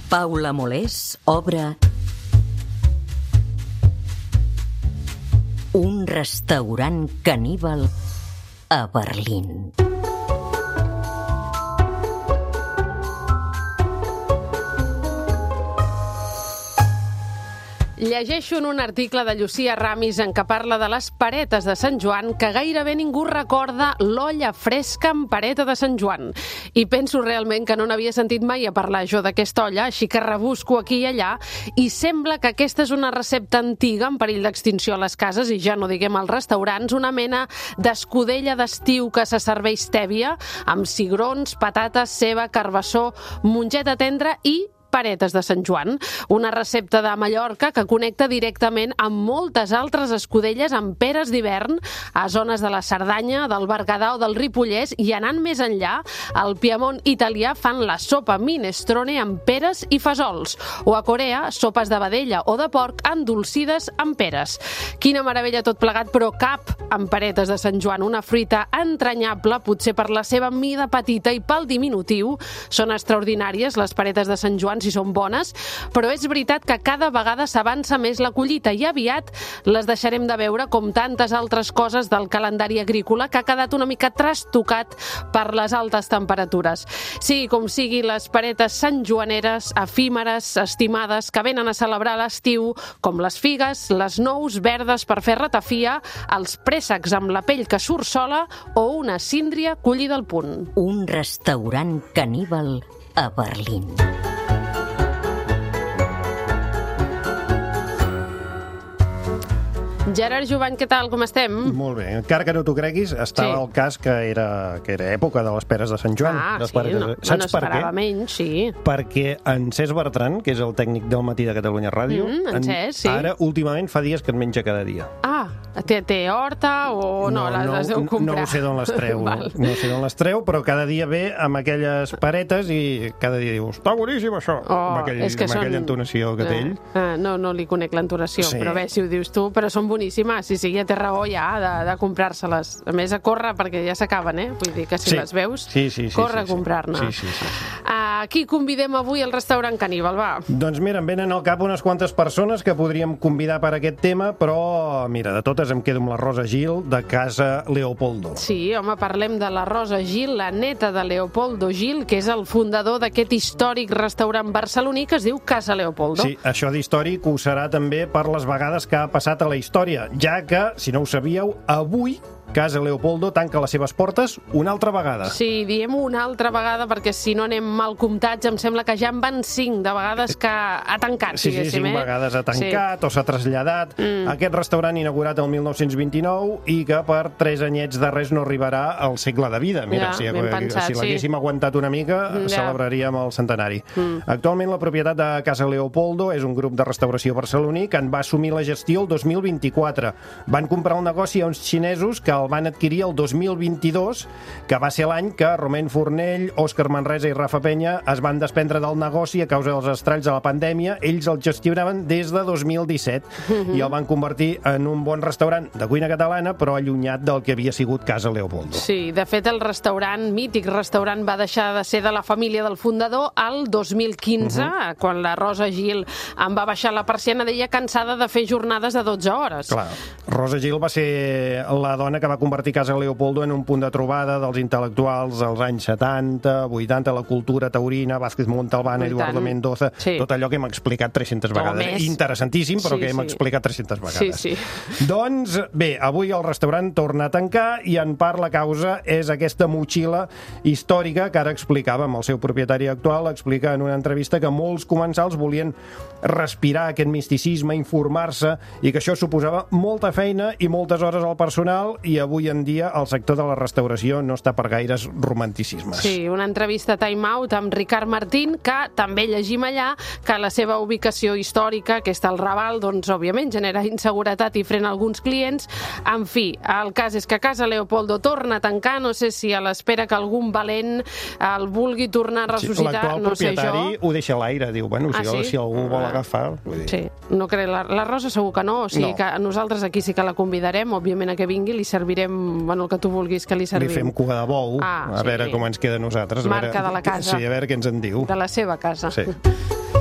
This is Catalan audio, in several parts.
Paula Molés obre un restaurant caníbal a Berlín. Llegeixo en un article de Llucia Ramis en què parla de les paretes de Sant Joan que gairebé ningú recorda l'olla fresca amb pareta de Sant Joan. I penso realment que no n'havia sentit mai a parlar jo d'aquesta olla, així que rebusco aquí i allà, i sembla que aquesta és una recepta antiga en perill d'extinció a les cases, i ja no diguem als restaurants, una mena d'escudella d'estiu que se serveix tèbia, amb cigrons, patates, ceba, carbassó, mongeta tendra i paretes de Sant Joan, una recepta de Mallorca que connecta directament amb moltes altres escudelles amb peres d'hivern a zones de la Cerdanya, del Berguedà o del Ripollès, i anant més enllà, al Piemont italià fan la sopa minestrone amb peres i fesols, o a Corea, sopes de vedella o de porc endolcides amb peres. Quina meravella tot plegat, però cap amb paretes de Sant Joan, una fruita entranyable, potser per la seva mida petita i pel diminutiu. Són extraordinàries les paretes de Sant Joan, si són bones, però és veritat que cada vegada s'avança més la collita i aviat les deixarem de veure, com tantes altres coses del calendari agrícola que ha quedat una mica trastocat per les altes temperatures. Sigui com sigui, les paretes santjoaneres, efímeres, estimades, que venen a celebrar l'estiu, com les figues, les nous verdes per fer ratafia, els préssecs amb la pell que surt sola o una síndria collida al punt. Un restaurant caníbal a Berlín. Gerard Jovany, què tal? Com estem? Molt bé. Encara que no t'ho creguis, estava al cas que era època de les peres de Sant Joan. Sí, no esperava menys, sí. Perquè en Cesc Bertran, que és el tècnic del Matí de Catalunya Ràdio, en Cesc, sí. Ara, últimament, fa dies que en menja cada dia. Ah, té horta o no? Les deu comprar? No sé d'on les treu. No sé d'on les treu, però cada dia ve amb aquelles paretes i cada dia diu, està boníssim això, amb aquella entonació que té ell. No li conec l'entonació, però bé, si ho dius tu, però són boníssimes, sí, ja té raó ja de comprar-se-les. A més, a córrer, perquè ja s'acaben, Vull dir que si les veus, corre a comprar-ne. Sí. Qui convidem avui al restaurant caníbal, va? Doncs mira, em venen al cap unes quantes persones que podríem convidar per aquest tema, però mira, de totes em quedo amb la Rosa Gil, de Casa Leopoldo. Sí, home, parlem de la Rosa Gil, la neta de Leopoldo Gil, que és el fundador d'aquest històric restaurant barceloní que es diu Casa Leopoldo. Sí, això d'històric ho serà també per les vegades que ha passat a la història, ja que, si no ho sabíeu, avui Casa Leopoldo tanca les seves portes una altra vegada. Sí, diem una altra vegada perquè si no anem mal comptats, em sembla que ja en van 5 de vegades que ha tancat, diguéssim. 5 vegades ha tancat o s'ha traslladat. Aquest restaurant inaugurat el 1929 i que per 3 anyets de res no arribarà al segle de vida. Mira, si l'haguéssim aguantat una mica, celebraríem el centenari. Actualment la propietat de Casa Leopoldo és un grup de restauració barceloní que en va assumir la gestió el 2024. Van comprar el negoci a uns xinesos que el van adquirir el 2022, que va ser l'any que Romain Fornell, Òscar Manresa i Rafa Penya es van desprendre del negoci a causa dels estralls de la pandèmia. Ells el gestionaven des de 2017 i el van convertir en un bon restaurant de cuina catalana, però allunyat del que havia sigut Casa Leopoldo. Sí, de fet el mític restaurant va deixar de ser de la família del fundador al 2015, quan la Rosa Gil en va baixar la persiana, deia cansada de fer jornades de 12 hores. Clar, Rosa Gil va ser la dona que va convertir Casa Leopoldo en un punt de trobada dels intel·lectuals als anys 70, 80, la cultura taurina, Vázquez Montalbán, Eduardo Mendoza, tot allò que hem explicat 300 vegades. Interessantíssim, però que hem explicat 300 vegades. Sí. Doncs bé, avui el restaurant torna a tancar i en part la causa és aquesta motxilla històrica que ara explicàvem. El seu propietari actual explica en una entrevista que molts comensals volien respirar aquest misticisme, informar-se, i que això suposava molta feina i moltes hores al personal, i avui en dia el sector de la restauració no està per gaires romanticismes. Sí, una entrevista a Time Out amb Ricard Martín, que també llegim allà que la seva ubicació històrica, que està al Raval, doncs òbviament genera inseguretat i frena alguns clients. En fi, el cas és que Casa Leopoldo torna a tancar, no sé si a l'espera que algun valent el vulgui tornar a ressuscitar, no sé jo. L'actual propietari ho deixa a l'aire, diu, bueno, si algú vol agafar... Sí, no crec, la Rosa segur que no, o sigui que nosaltres aquí sí que la convidarem, òbviament a que vingui, li servirem, bueno, el que tu vulguis que li servim. Li fem cuga de bou, a veure com ens queda a nosaltres. Marca de la casa. Sí, a veure què ens en diu. De la seva casa. Sí.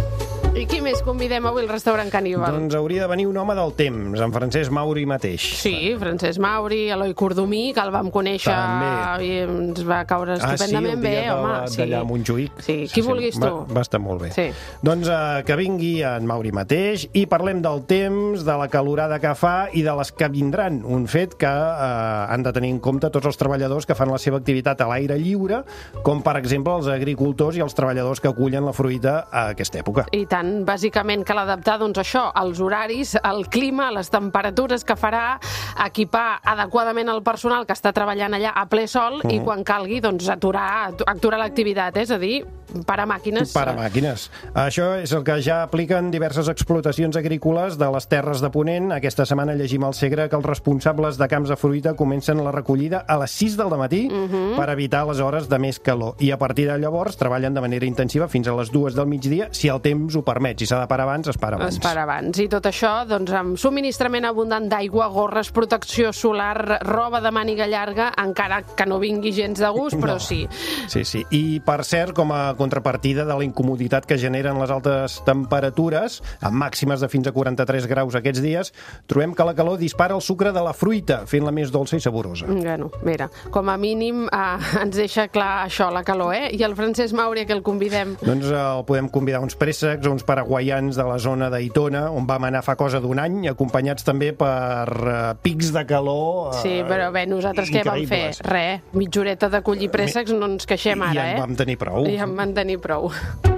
I qui més convidem avui al restaurant Caníbal? Doncs hauria de venir un home del temps, en Francesc Mauri mateix. Sí, Francesc Mauri, Eloi Cordomí, que el vam conèixer i ens va caure estupendament bé, home. D'allà a Montjuïc. Sí, qui vulguis tu. Va estar molt bé. Sí. Doncs que vingui en Mauri mateix i parlem del temps, de la calorada que fa i de les que vindran. Un fet que han de tenir en compte tots els treballadors que fan la seva activitat a l'aire lliure, com per exemple els agricultors i els treballadors que acullen la fruita a aquesta època. I tant, bàsicament cal adaptar doncs això, els horaris, el clima, les temperatures que farà, equipar adequadament el personal que està treballant allà a ple sol i quan calgui doncs aturar l'activitat, és a dir, parar màquines. Parar màquines. Això és el que ja apliquen diverses explotacions agrícoles de les terres de Ponent. Aquesta setmana llegim al Segre que els responsables de camps de fruita comencen la recollida a les 6 del matí per evitar les hores de més calor. I a partir de llavors treballen de manera intensiva fins a les 2 del migdia, si el temps ho permet. Si s'ha de parar abans, es para abans. Es para abans. I tot això, doncs, amb subministrament abundant d'aigua, gorres, protecció solar, roba de màniga llarga, encara que no vingui gens de gust, però sí. Sí. I, per cert, com a contrapartida de la incomoditat que generen les altes temperatures, amb màximes de fins a 43 graus aquests dies, trobem que la calor dispara el sucre de la fruita, fent-la més dolça i saborosa. Bueno, mira, com a mínim ens deixa clar això, la calor, I el Francesc Mauri, que el convidem? Doncs el podem convidar uns préssecs o uns paraguaians de la zona d'Aitona, on vam anar fa cosa d'un any, acompanyats també per pics de calor Sí, però bé, nosaltres què vam fer? Res, mitja horeta de collir préssecs, no ens queixem ara, I en vam tenir prou. I en vam tenir prou.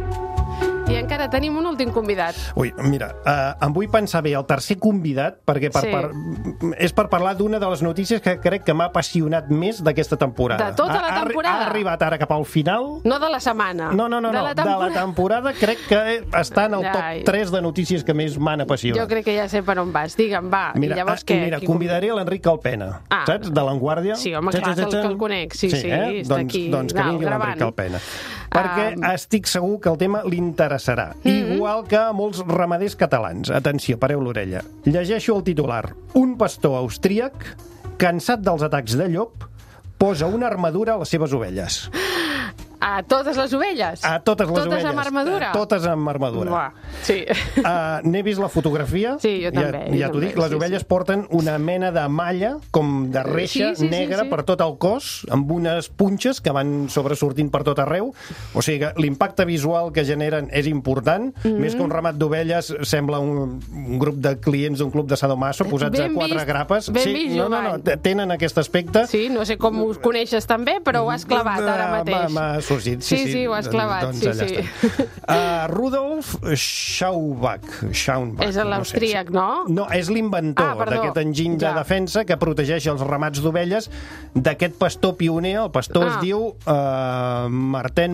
I encara tenim un últim convidat. Ui, mira, em vull pensar bé el tercer convidat, perquè és per parlar d'una de les notícies que crec que m'ha apassionat més d'aquesta temporada. De tota la temporada? Ha arribat ara cap al final. No de la setmana. No, de la temporada crec que està en el top 3 de notícies que més m'han apassionat. Jo crec que ja sé per on vas. Digue'm, va. Mira, i llavors què? Mira, convidaré l'Enric Calpena, saps? De l'Enguàrdia. Sí, home, clar, que el conec. Sí, està aquí. Doncs que vingui l'Enric Calpena. Perquè estic segur que el tema li interessarà. Igual que a molts ramaders catalans. Atenció, pareu l'orella. Llegeixo el titular. Un pastor austríac, cansat dels atacs de llop, posa una armadura a les seves ovelles. A totes les ovelles? A totes les ovelles. Totes amb armadura? Totes amb armadura. Buah, sí. N'he vist la fotografia. Sí, jo també. Ja t'ho dic, les ovelles porten una mena de malla, com de reixa negra per tot el cos, amb unes punxes que van sobresortint per tot arreu. O sigui que l'impacte visual que generen és important. Més que un ramat d'ovelles, sembla un grup de clients d'un club de sadomaso posats a 4 grapes. Ben vist, no, tenen aquest aspecte. Sí, no sé com us coneixes també, però ho has clavat ara mateix. Sí, ho has clavat. Doncs allà està. Rudolf Schaumbach. És l'austríac, no? No, és l'inventor d'aquest enginy de defensa que protegeix els ramats d'ovelles d'aquest pastor pioner. El pastor es diu Marten,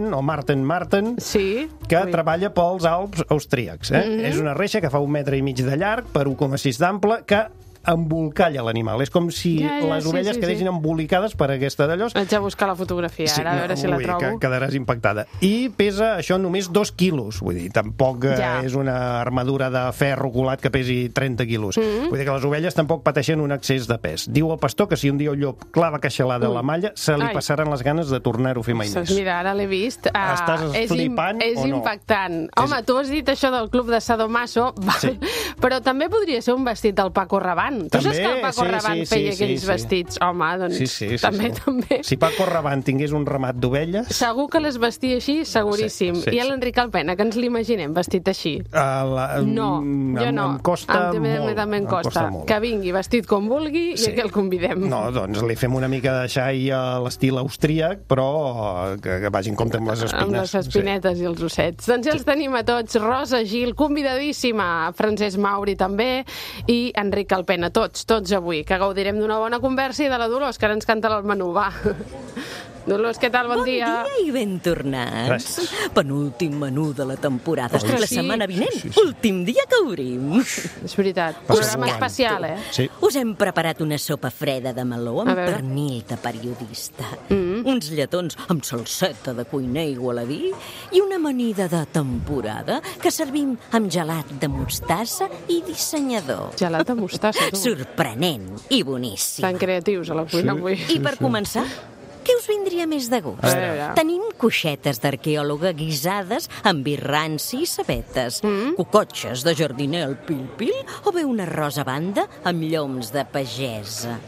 que treballa pels Alps austríacs. És una reixa que fa 1,5 metres de llarg per 1,6 d'ample, que embolcalla l'animal. És com si les ovelles quedessin embolicades per aquesta d'allò. Vaig a buscar la fotografia ara, a veure si la trobo. Que quedaràs impactada. I pesa això només 2 quilos. Vull dir, tampoc és una armadura de ferro colat que pesi 30 quilos. Vull dir que les ovelles tampoc pateixen un excés de pes. Diu el pastor que si un dia el llop clava queixalada a la malla, se li passaran les ganes de tornar-ho a fer mai més. Mira, ara l'he vist. Estàs flipant o no? És impactant. Home, tu has dit això del club de sadomaso, però també podria ser un vestit del Paco Rabanne. Tu saps que el Paco Rabanne feia aquells vestits? Home, doncs també. Si Paco Rabanne tingués un ramat d'ovelles... Segur que les vestia així, seguríssim. I a l'Enric Calpena, que ens l'imaginem vestit així? No, jo no. Em costa molt. Que vingui vestit com vulgui i que el convidem. No, doncs li fem una mica de xai a l'estil austríac, però que vagi en compte amb les espines. Amb les espinetes i els ossets. Doncs ja els tenim a tots. Rosa Gil, convidadíssima. Francesc Mauri també. I Enric Calpena. Tots avui, que gaudirem d'una bona conversa i de la Dolors, que ara ens canta el menú, va. Dolors, què tal? Bon dia. Bon dia i ben tornats. Penúltim menú de la temporada. Ostres, la setmana vinent, últim dia que obrim. És veritat, programa especial, Sí. Us hem preparat una sopa freda de meló amb pernil de periodista, uns lletons amb salseta de cuiner igualadí i una amanida de temporada que servim amb gelat de mostassa i dissenyador. Gelat de mostassa, tu. Sorprenent i boníssim. Tan creatius a la cuina avui. I per començar, Què us vindria més de gust? Tenim coixetes d'arqueòloga guisades amb vi ranci i cebetes, cocotxes de jardiner al pil-pil o bé un arròs a banda amb lloms de pagesa.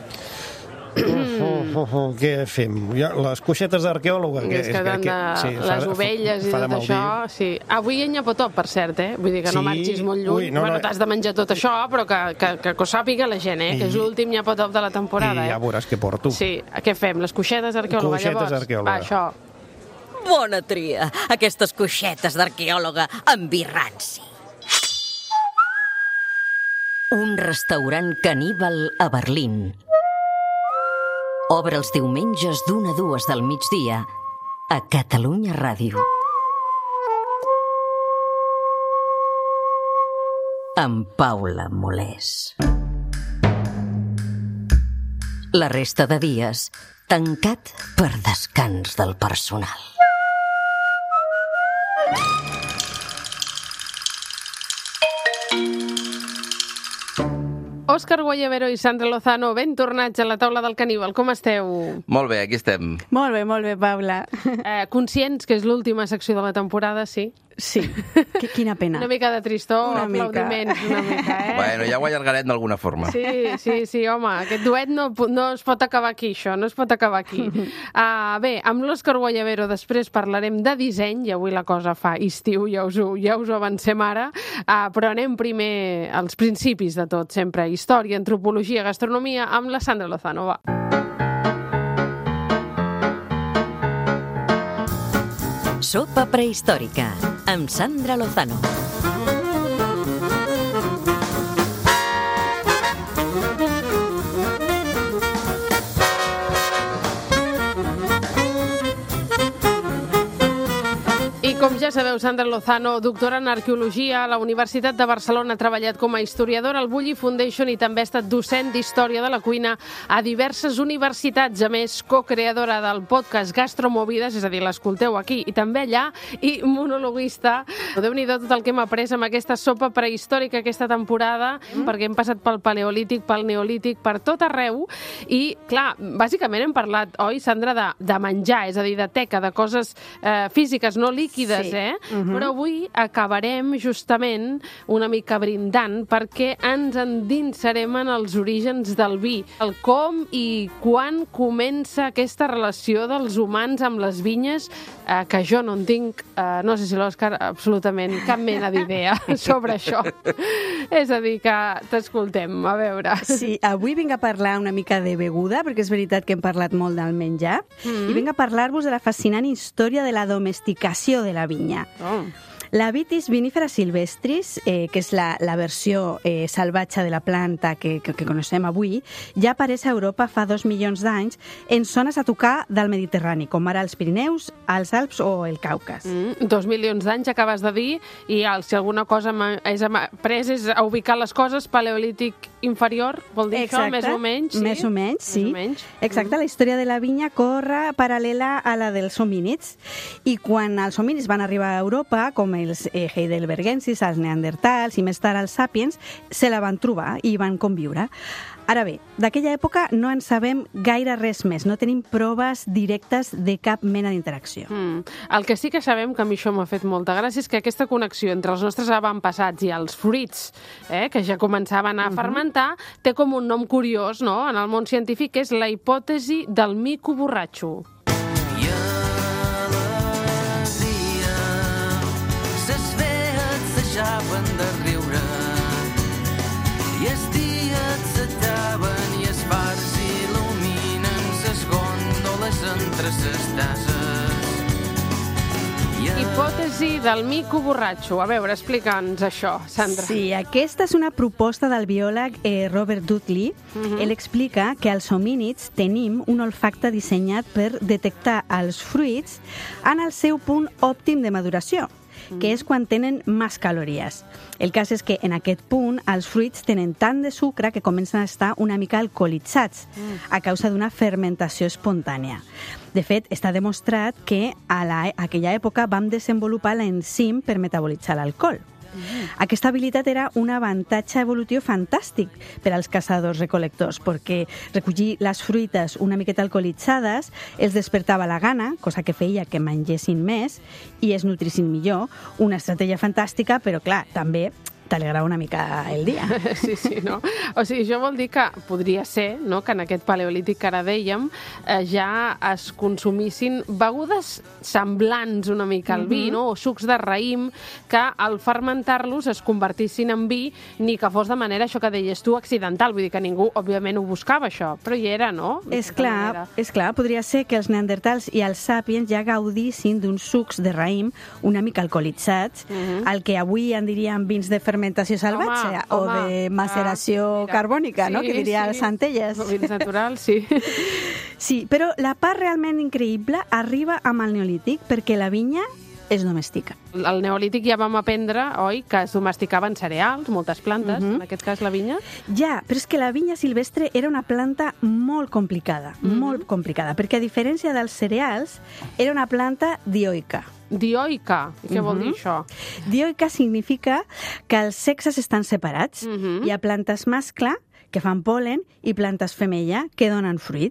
Què fem? Les coixetes d'arqueòloga? És que les ovelles i tot això... Avui hi ha nyapotop, per cert, Vull dir que no marxis molt lluny. Bueno, t'has de menjar tot això, però que ho sàpiga la gent, que és l'últim nyapotop de la temporada. I ja veuràs què porto. Sí, què fem? Les coixetes d'arqueòloga, llavors? Coixetes d'arqueòloga. Va, això. Bona tria, aquestes coixetes d'arqueòloga amb vi ranci. Un restaurant caníbal a Berlín. Obre els diumenges d'1 a 2 del migdia a Catalunya Ràdio. Amb Paula Molés. La resta de dies, tancat per descans del personal. Òscar Guayabero i Sandra Lozano, ben tornats a la taula del caníbal. Com esteu? Molt bé, aquí estem. Molt bé, Paula. Conscients que és l'última secció de la temporada, sí? Sí, quina pena. Una mica de tristor, aplaudiments, una mica, Bueno, ja ho allargarem d'alguna forma. Sí, home, aquest duet no es pot acabar aquí, això, no es pot acabar aquí. Bé, amb l'Òscar Guayabero després parlarem de disseny, i avui la cosa fa estiu, ja us ho avancem ara, però anem primer als principis de tot, sempre història, antropologia, gastronomia, amb la Sandra Lozano, va. Sopa prehistòrica, amb Sandra Lozano. Com ja sabeu, Sandra Lozano, doctora en arqueologia a la Universitat de Barcelona, ha treballat com a historiadora al Bulli Foundation i també ha estat docent d'història de la cuina a diverses universitats. A més, co-creadora del podcast Gastromovides, és a dir, l'escolteu aquí i també allà, i monologuista. Déu-n'hi-do tot el que hem après amb aquesta sopa prehistòrica aquesta temporada, perquè hem passat pel paleolític, pel neolític, per tot arreu. I, clar, bàsicament hem parlat, oi, Sandra, de menjar, és a dir, de teca, de coses físiques, no líquides, Però avui acabarem justament una mica brindant perquè ens endinsarem en els orígens del vi, el com i quan comença aquesta relació dels humans amb les vinyes, que jo no en tinc, no sé si l'Òscar, absolutament cap mena d'idea sobre això. És a dir, que t'escoltem, a veure. Sí, avui vinc a parlar una mica de beguda, perquè és veritat que hem parlat molt del menjar, i vinc a parlar-vos de la fascinant història de la domesticació de la vinya. La Vitis vinifera silvestris, que és la versió salvatge de la planta que coneixem avui, ja apareix a Europa fa 2 milions d'anys en zones a tocar del Mediterrani, com ara els Pirineus, els Alps o el Caucas. 2 milions d'anys, acabes de dir, i si alguna cosa és a ubicar les coses, paleolític inferior, vol dir això, més o menys? Més o menys, sí. Exacte, la història de la vinya corre paral·lela a la dels homínids, i quan els homínids van arribar a Europa, com els heidelbergensis, els neandertals i més tard els sapiens, se la van trobar i van conviure. Ara bé, d'aquella època no en sabem gaire res més, no tenim proves directes de cap mena d'interacció. El que sí que sabem, que a mi això m'ha fet molta gràcia, és que aquesta connexió entre els nostres avantpassats i els fruits, que ja començaven a fermentar, té com un nom curiós, no?, en el món científic, que és la hipòtesi del mico borratxo. De riure i els dies s'acaben i els fars il·luminen ses gòndoles entre ses tasses. Hipòtesi del mico borratxo. A veure, explica'ns això, Sandra. Sí, aquesta és una proposta del biòleg Robert Dudley. Ell explica que els homínids tenim un olfacte dissenyat per detectar els fruits en el seu punt òptim de maduració, que és quan tenen més calories. El cas és que en aquest punt els fruits tenen tant de sucre que comencen a estar una mica alcoholitzats a causa d'una fermentació espontània. De fet, està demostrat que a aquella època vam desenvolupar l'enzim per metabolitzar l'alcohol. Aquesta habilitat era un avantatge evolutiu fantàstic per als caçadors-recolectors, perquè recollir les fruites una miqueta alcoholitzades els despertava la gana, cosa que feia que mengessin més i es nutrissin millor. Una estratègia fantàstica, però clar, també t'alegrava una mica el dia. Sí, no? O sigui, això vol dir que podria ser, no?, que en aquest paleolític que ara dèiem ja es consumissin begudes semblants una mica al vi, no?, o sucs de raïm que al fermentar-los es convertissin en vi, ni que fos de manera, això que deies tu, accidental. Vull dir que ningú, òbviament, ho buscava, això, però hi era, no? És clar, podria ser que els neandertals i els sàpiens ja gaudissin d'uns sucs de raïm una mica alcoholitzats, el que avui en diríem vins de fermentació salvatge o de maceració carbònica, no? Que diria els Centelles. Vins naturals, sí. Sí, però la part realment increïble arriba amb el Neolític perquè la vinya es domestica. Al Neolític ja vam aprendre, oi, que es domesticaven cereals, moltes plantes, en aquest cas la vinya. Ja, però és que la vinya silvestre era una planta molt complicada, perquè a diferència dels cereals, era una planta dioica. Dioica? Què vol dir això? Dioica significa que els sexes estan separats. Hi ha plantes mascle que fan pol·len i plantes femella que donen fruit.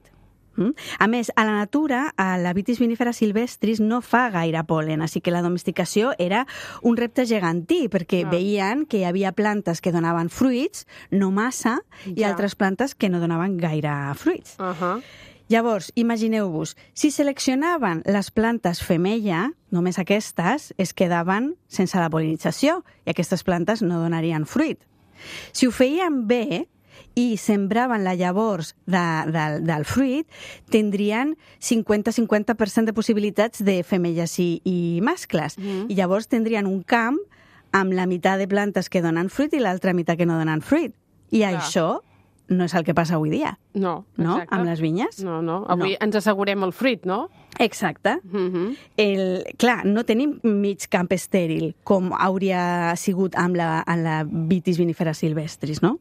A més, a la natura, la Vitis vinifera silvestris no fa gaire pol·len, així que la domesticació era un repte gegantí, perquè veien que hi havia plantes que donaven fruits, no massa, i altres plantes que no donaven gaire fruits. Llavors, imagineu-vos, si seleccionaven les plantes femella, només aquestes es quedaven sense la pol·linització i aquestes plantes no donarien fruit. Si ho feien bé i sembraven la llavors del fruit, tindrien 50-50% de possibilitats de femelles i mascles. I llavors tindrien un camp amb la meitat de plantes que donen fruit i l'altra meitat que no donen fruit. I això no és el que passa avui dia. No, exacte. Amb les vinyes. No. Avui ens assegurem el fruit, no? Exacte. Clar, no tenim mig camp estèril, com hauria sigut amb la Vitis vinifera silvestris, no?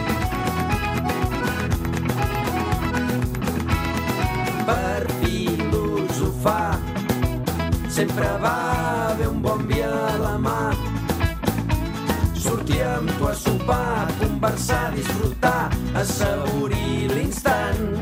Per filosofar sempre va haver un bon vi a la mà. Sortir amb tu a sopar, conversar, disfrutar, assaborir l'instant.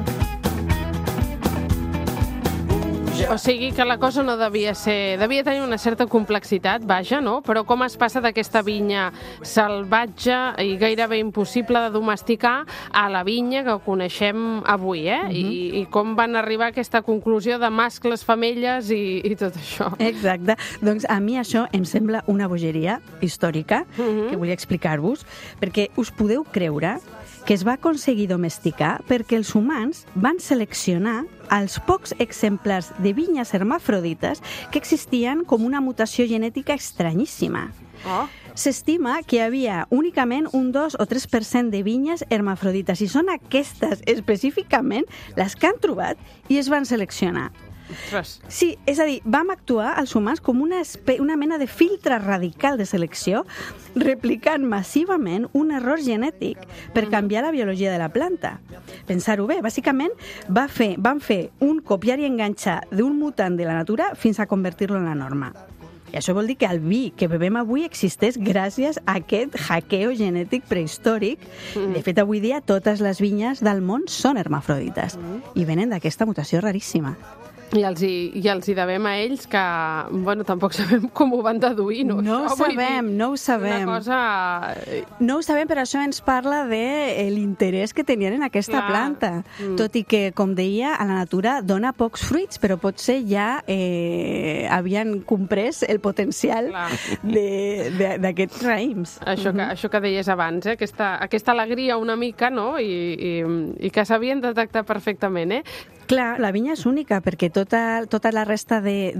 O sigui que la cosa no devia ser... Devia tenir una certa complexitat, vaja, no? Però com es passa d'aquesta vinya salvatge i gairebé impossible de domesticar a la vinya que coneixem avui, I com van arribar a aquesta conclusió de mascles, femelles i tot això. Exacte. Doncs a mi això em sembla una bogeria històrica que volia explicar-vos, perquè us podeu creure que es va aconseguir domesticar perquè els humans van seleccionar els pocs exemplars de vinyes hermafrodites que existien com una mutació genètica estranyíssima. S'estima que hi havia únicament un 2 o 3% de vinyes hermafrodites i són aquestes específicament les que han trobat i es van seleccionar. Sí, és a dir, vam actuar els humans com una mena de filtre radical de selecció, replicant massivament un error genètic per canviar la biologia de la planta. Pensar-ho bé, bàsicament van fer un copiar i enganxar d'un mutant de la natura fins a convertir-lo en la norma. I això vol dir que el vi que bevem avui existeix gràcies a aquest hackeo genètic prehistòric. De fet, avui dia totes les vinyes del món són hermafrodites i venen d'aquesta mutació raríssima. I els hi devem a ells que, bueno, tampoc sabem com ho van deduir, no? No ho sabem. Una cosa... No ho sabem, però això ens parla de l'interès que tenien en aquesta planta. Tot i que, com deia, a la natura dona pocs fruits, però potser ja havien comprès el potencial d'aquests raïms. Això que deies abans, aquesta alegria una mica, no? I que sabien detectar perfectament, Clar, la vinya és única perquè tota la resta de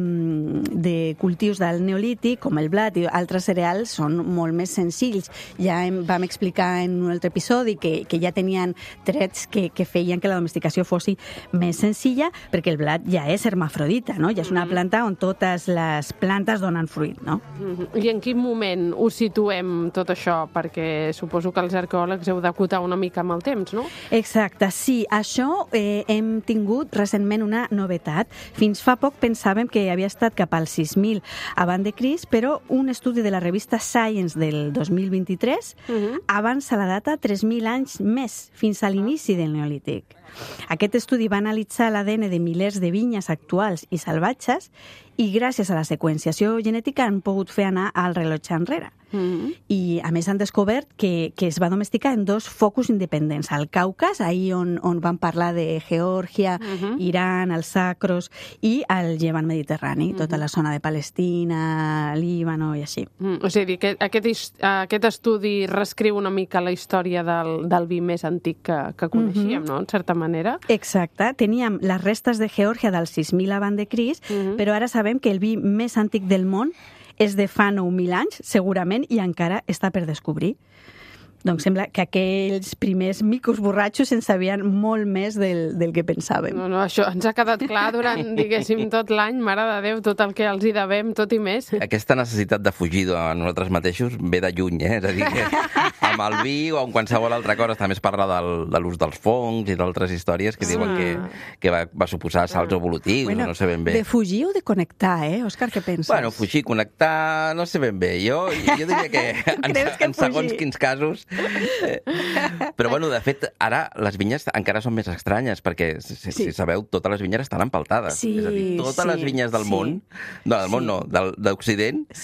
cultius del Neolític, com el blat i altres cereals, són molt més senzills. Ja vam explicar en un altre episodi que ja tenien trets que feien que la domesticació fos més senzilla, perquè el blat ja és hermafrodita, no? Ja és una planta on totes les plantes donen fruit, no? I en quin moment ho situem tot això? Perquè suposo que els arqueòlegs heu d'acotar una mica amb el temps, no? Exacte, sí. Això hem hem tingut recentment una novetat. Fins fa poc pensàvem que havia estat cap al 6.000 abans de Crist, però un estudi de la revista Science del 2023 avança la data 3.000 anys més, fins a l'inici del Neolític. Aquest estudi va analitzar l'ADN de milers de vinyes actuals i salvatges i gràcies a la seqüenciació genètica han pogut fer anar el rellotge enrere. I a més han descobert que es va domesticar en 2 focus independents, al Caucas, ahir on van parlar de Geòrgia, Iran, els Sacros, i al Llevant Mediterrani, tota la zona de Palestina, Líbano i així. O sigui, que aquest estudi reescriu una mica la història del vi més antic que coneixíem, no?, en certa manera. Exacte. Teníem les restes de Geòrgia del 6.000 abans de Crist, però ara sabem que el vi més antic del món és de fa 9.000 anys, segurament, i encara està per descobrir. Doncs sembla que aquells primers micos borratxos en sabien molt més del que pensàvem. No, això ens ha quedat clar durant, diguéssim, tot l'any, mare de Déu, tot el que els hi devem, tot i més. Aquesta necessitat de fugir de nosaltres mateixos ve de lluny, És a dir, que amb el vi o amb qualsevol altra cosa també es parla de l'ús dels fongs i d'altres històries que diuen que va suposar salts evolutius, no sé ben bé. De fugir o de connectar, Òscar, què penses? Bueno, fugir, connectar, no sé ben bé. Jo diria que en segons quins casos. Però, bueno, de fet, ara les vinyes encara són més estranyes, perquè, si sabeu, totes les vinyes estan empaltades. És a dir, totes les vinyes del món, d'Occident,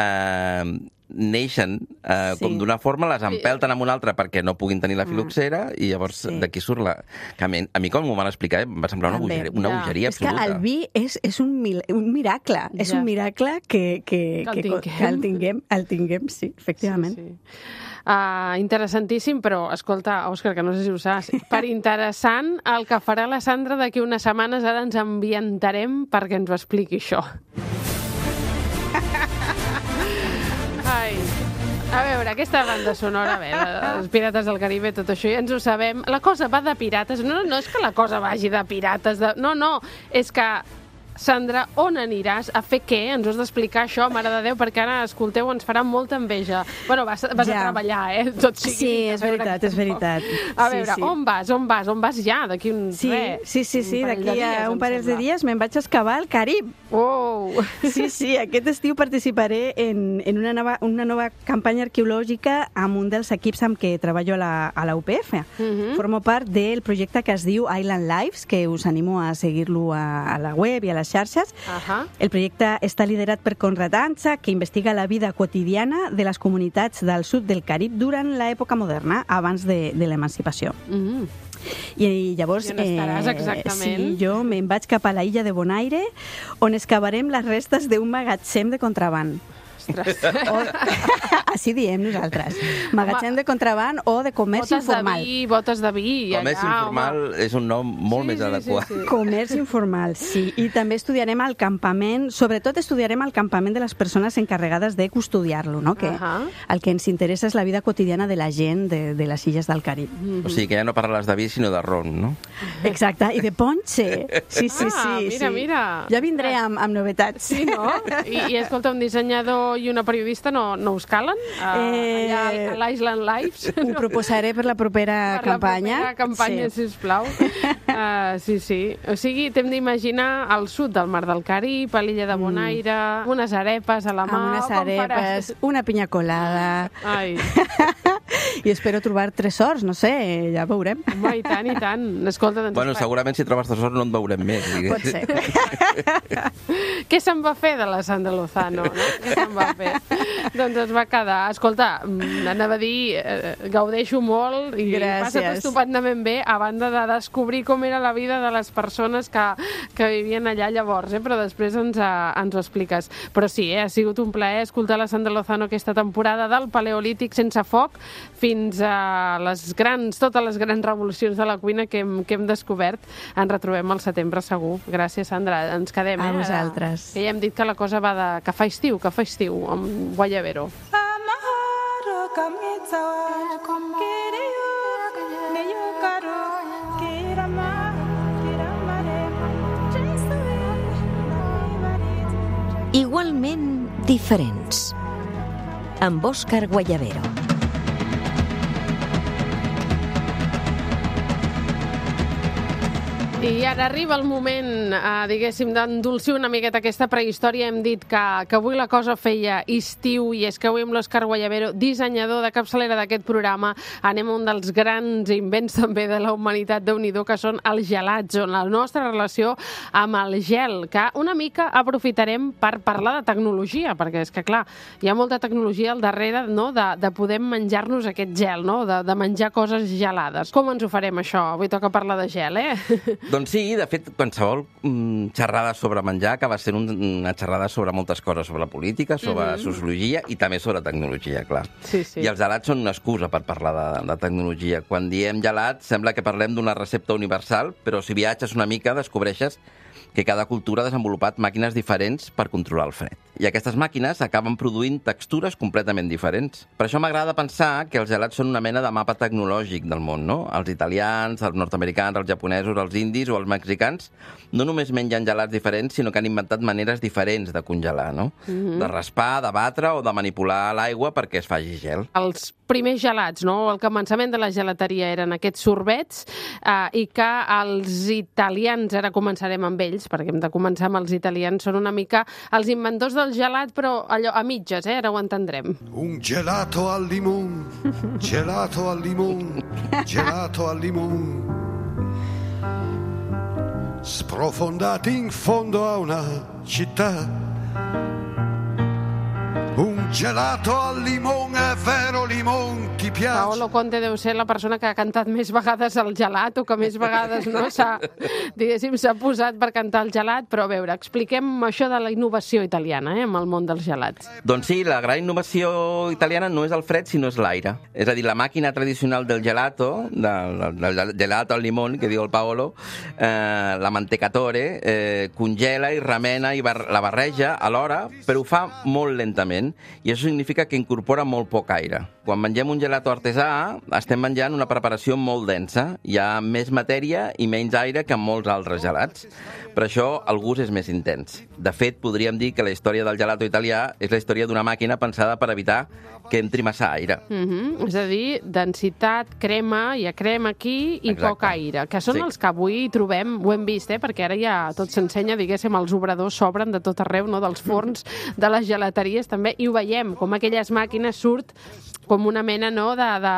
neixen com d'una forma, les empelten amb una altra perquè no puguin tenir la filoxera, i llavors d'aquí surt la... Que a mi, com m'ho van explicar, em va semblar una bogeria absoluta. És que el vi és un miracle. És un miracle que el tinguem, sí, efectivament. Interessantíssim, però, escolta, Òscar, que no sé si ho saps, per interessant el que farà la Sandra d'aquí unes setmanes, ara ens ambientarem perquè ens ho expliqui això. Ai, a veure, aquesta banda sonora, bé, els Pirates del Caribe, tot això, ja ens ho sabem. La cosa va de pirates, no és que la cosa vagi de pirates, no, és que... Sandra, on aniràs? A fer què? Ens has d'explicar això, mare de Déu, perquè ara, escolteu, ens farà molta enveja. Bueno, vas a treballar, Tot sigui. Sí, és veritat. A veure, on vas ja? D'aquí un... Sí, d'aquí a un parell de dies me'n vaig excavar al Carib. Oh! Sí, aquest estiu participaré en una nova campanya arqueològica amb un dels equips amb què treballo a la UPF. Formo part del projecte que es diu Island Lives, que us animo a seguir-lo a la web i a les xarxes. El projecte està liderat per Conrad Anza, que investiga la vida quotidiana de les comunitats del sud del Carib durant l'època moderna, abans de l'emancipació. I llavors, jo me'n vaig cap a la illa de Bonaire, on excavarem les restes d'un magatzem de contraban. Així diem nosaltres. Magatzem de contraban o de comerç informal. Botes de vi. Comerç informal és un nom molt més adequat. Comerç informal, sí. I també estudiarem el campament, sobretot estudiarem el campament de les persones encarregades de custodiar-lo, no? Que el que ens interessa és la vida quotidiana de la gent de les illes del Carib. O sigui que ja no parles de vi, sinó de ron, no? Exacte, i de ponche. Sí. Mira. Ja vindré amb novetats. Sí, no? I escolta, un dissenyador i una periodista no us calen? Allà a l'Island Lives? Ho proposaré per la propera campanya. Per la propera campanya, sisplau. Sí. O sigui, t'hem d'imaginar al sud del Mar del Carib, a l'illa de Bonaire, unes arepes a la mà. Amb unes arepes, una pinya colada. Ai. I espero trobar tresors, no sé, ja veurem. Home, i tant. Escolta, doncs... Bueno, segurament si trobes tresors no en veurem més. Pot ser. Què se'n va fer de la Sandra Lozano, no? Què se'n va fer? Doncs es va quedar. Escolta, anava a dir, gaudeixo molt i passa estupendament bé, a banda de descobrir com era la vida de les persones que vivien allà llavors, però després ens ho expliques. Però sí, ha sigut un plaer escoltar la Sandra Lozano aquesta temporada del Paleolític sense foc fins a totes les grans revolucions de la cuina que hem descobert. Ens retrobem al setembre segur. Gràcies, Sandra. Ens quedem, a vosaltres. Que ja hem dit que la cosa va de que fa estiu, amb Guayabero. Igualment diferents, amb Òscar Guayabero. I ara arriba el moment, diguéssim, d'endolcir una miqueta aquesta prehistòria. Hem dit que avui la cosa feia estiu, i és que avui amb l'Òscar Guayabero, dissenyador de capçalera d'aquest programa, anem a un dels grans invents també de la humanitat, Déu-n'hi-do, que són els gelats, on la nostra relació amb el gel, que una mica aprofitarem per parlar de tecnologia, perquè és que, clar, hi ha molta tecnologia al darrere, no?, de poder menjar-nos aquest gel, no?, de menjar coses gelades. Com ens ho farem, això? Avui toca parlar de gel, Doncs sí, de fet, qualsevol xerrada sobre menjar acaba sent una xerrada sobre moltes coses, sobre política, sobre sociologia i també sobre tecnologia, clar. Sí, sí. I els gelats són una excusa per parlar de tecnologia. Quan diem gelat, sembla que parlem d'una recepta universal, però si viatges una mica descobreixes que cada cultura ha desenvolupat màquines diferents per controlar el fred. I aquestes màquines acaben produint textures completament diferents. Per això m'agrada pensar que els gelats són una mena de mapa tecnològic del món, no? Els italians, els nord-americans, els japonesos, els indis o els mexicans no només mengen gelats diferents, sinó que han inventat maneres diferents de congelar, no? De raspar, de batre o de manipular l'aigua perquè es faci gel. Els primers gelats, no? Al començament de la gelateria eren aquests sorbets, i que els italians, ara començarem amb ells, perquè hem de començar amb els italians, són una mica els inventors del gelat, però allò a mitges, ara ho entendrem. Un gelato al limon, gelato al limon, gelato al limon. Sprofondati in fondo a una città. Un gelato al limón, è vero limón, ti piace? Paolo Conte deu ser la persona que ha cantat més vegades el gelat, o que més vegades s'ha posat per cantar el gelat, però a veure, expliquem això de la innovació italiana, amb el món dels gelats. Doncs sí, la gran innovació italiana no és el fred, sinó és l'aire. És a dir, la màquina tradicional del gelato, del gelato al limón, que diu el Paolo, la mantecatore, congela i remena i la barreja alhora, però ho fa molt lentament. I això significa que incorpora molt poc aire. Quan mengem un gelato artesà, estem menjant una preparació molt densa. Hi ha més matèria i menys aire que en molts altres gelats. Per això el gust és més intens. De fet, podríem dir que la història del gelato italià és la història d'una màquina pensada per evitar que entri massa aire. És a dir, densitat, crema, hi ha crema aquí i poc aire, que són els que avui trobem, ho hem vist, perquè ara ja tot s'ensenya, diguéssim, els obradors s'obren de tot arreu, no?, dels forns, de les gelateries també, i ho veiem, com aquelles màquines surt com una mena, no?,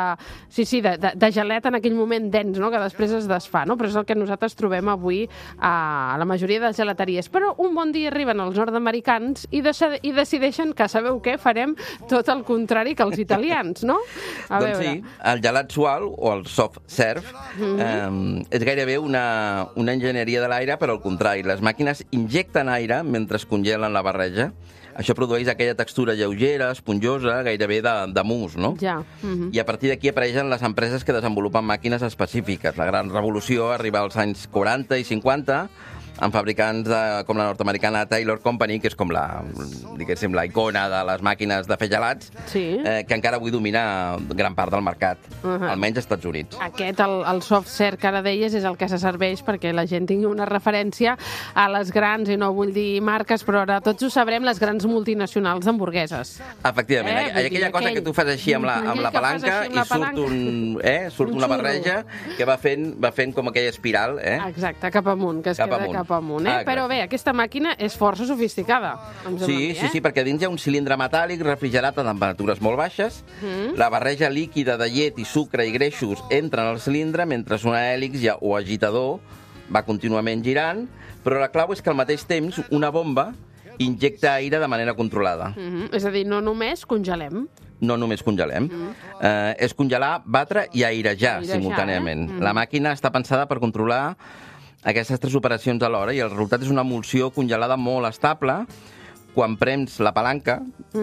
de gelat en aquell moment dens, no?, que després es desfà, no? Però és el que nosaltres trobem avui a la majoria de les gelateries. Però un bon dia arriben els nord-americans i decideixen que, sabeu què, farem tot el contrari que els italians, no? Doncs sí, el gelat suau, o el soft serve, és gairebé una enginyeria de l'aire, però al contrari, les màquines injecten aire mentre es congelen la barreja. Això produeix aquella textura lleugera, esponjosa, gairebé de mousse, no? Ja. I a partir d'aquí apareixen les empreses que desenvolupen màquines específiques. La gran revolució arriba als anys 40 i 50, amb fabricants com la nord-americana Taylor Company, que és com la icona de les màquines de fer gelats, que encara avui domina gran part del mercat, almenys als Estats Units. Aquest, el soft serve que ara deies, és el que se serveix perquè la gent tingui una referència a les grans, i no vull dir marques, però ara tots ho sabrem, les grans multinacionals d'hamburgueses. Efectivament, aquella cosa que tu fas així amb la palanca i surt una barreja que va fent com aquella espiral. Exacte, cap amunt, que es queda cap amunt, Però bé, aquesta màquina és força sofisticada. Sí, perquè dins hi ha un cilindre metàl·lic refrigerat a temperatures molt baixes. La barreja líquida de llet i sucre i greixos entra en el cilindre, mentre una hèlix o agitador va contínuament girant, però la clau és que al mateix temps una bomba injecta aire de manera controlada. És a dir, no només congelem. No només congelem. És congelar, batre i airejar simultàniament. La màquina està pensada per controlar aquestes tres operacions alhora, i el resultat és una emulsió congelada molt estable. Quan prems la palanca,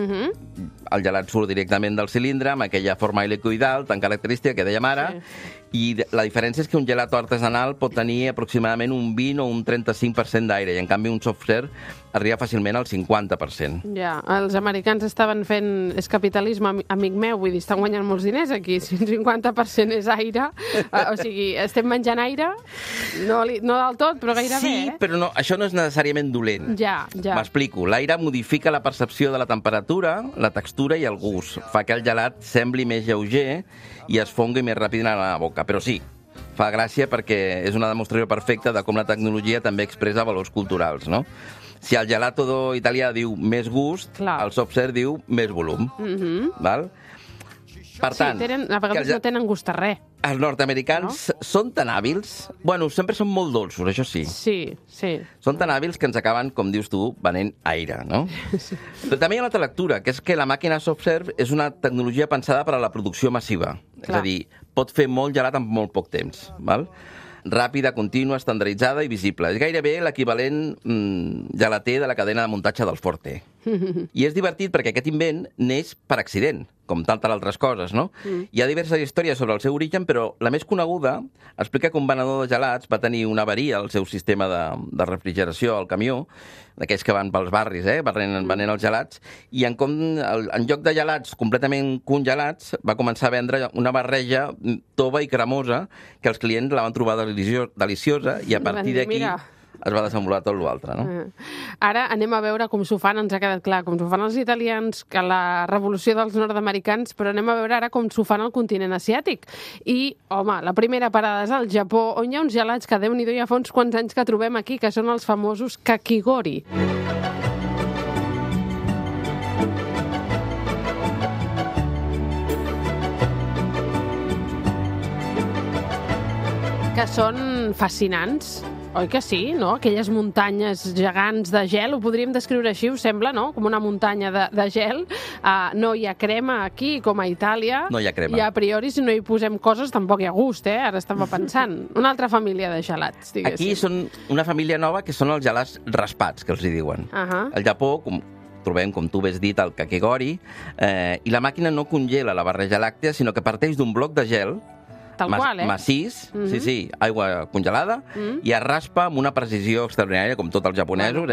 el gelat surt directament del cilindre amb aquella forma helicoidal tan característica que dèiem ara, i la diferència és que un gelato artesanal pot tenir aproximadament un 20 o un 35% d'aire, i en canvi un soft serve arriba fàcilment al 50%. Ja, els americans estaven fent... És capitalisme, amic meu, vull dir, estan guanyant molts diners aquí, si un 50% és aire, o sigui, estem menjant aire, no del tot, però gairebé, Sí, però això no és necessàriament dolent. Ja. M'explico. L'aire modifica la percepció de la temperatura, la textura i el gust. Fa que el gelat sembli més lleuger i es fongui més ràpid a la boca. Però sí, fa gràcia perquè és una demostració perfecta de com la tecnologia també expressa valors culturals, no? Si el gelato italià diu més gust, el soft serve diu més volum. Val? Per tant, a vegades no tenen gust a res. Els nord-americans són tan hàbils... Bueno, sempre són molt dolços, això sí. Sí. Són tan hàbils que ens acaben, com dius tu, venent aire, no? Sí. Però també hi ha una altra lectura, que és que la màquina soft serve és una tecnologia pensada per a la producció massiva. És a dir, pot fer molt gelat en molt poc temps, val? Ràpida, contínua, estandarditzada i visible. És gairebé l'equivalent gelater de la cadena de muntatge del Forte. I és divertit perquè aquest invent neix per accident, com tantes altres coses, no? Hi ha diverses històries sobre el seu origen, però la més coneguda explica que un venedor de gelats va tenir una avaria al seu sistema de refrigeració al camió, d'aquells que van pels barris, venent els gelats, i en lloc de gelats completament congelats, va començar a vendre una barreja tova i cremosa que els clients la van trobar deliciosa i a partir d'aquí es va desenvolupar tot l'altre, no? Ara anem a veure com s'ho fan, ens ha quedat clar, com s'ho fan els italians, que la revolució dels nord-americans, però anem a veure ara com s'ho fan al continent asiàtic. I, home, la primera parada és al Japó, on hi ha uns gelats que, Déu-n'hi-do, ja fa uns quants anys que trobem aquí, que són els famosos kakigori. Que són fascinants. Oi que sí, no? Aquelles muntanyes gegants de gel, ho podríem descriure així, us sembla, no? Com una muntanya de gel. No hi ha crema aquí, com a Itàlia. No hi ha crema. I a priori, si no hi posem coses, tampoc hi ha gust, Ara estava pensant. Una altra família de gelats, diguéssim. Aquí són una família nova que són els gelats raspats, que els hi diuen. Al Japó, trobem, com tu has dit, el kakigori, i la màquina no congela la barreja làctea, sinó que parteix d'un bloc de gel massís, sí, aigua congelada, i es raspa amb una precisió extraordinària, com tots els japonesos,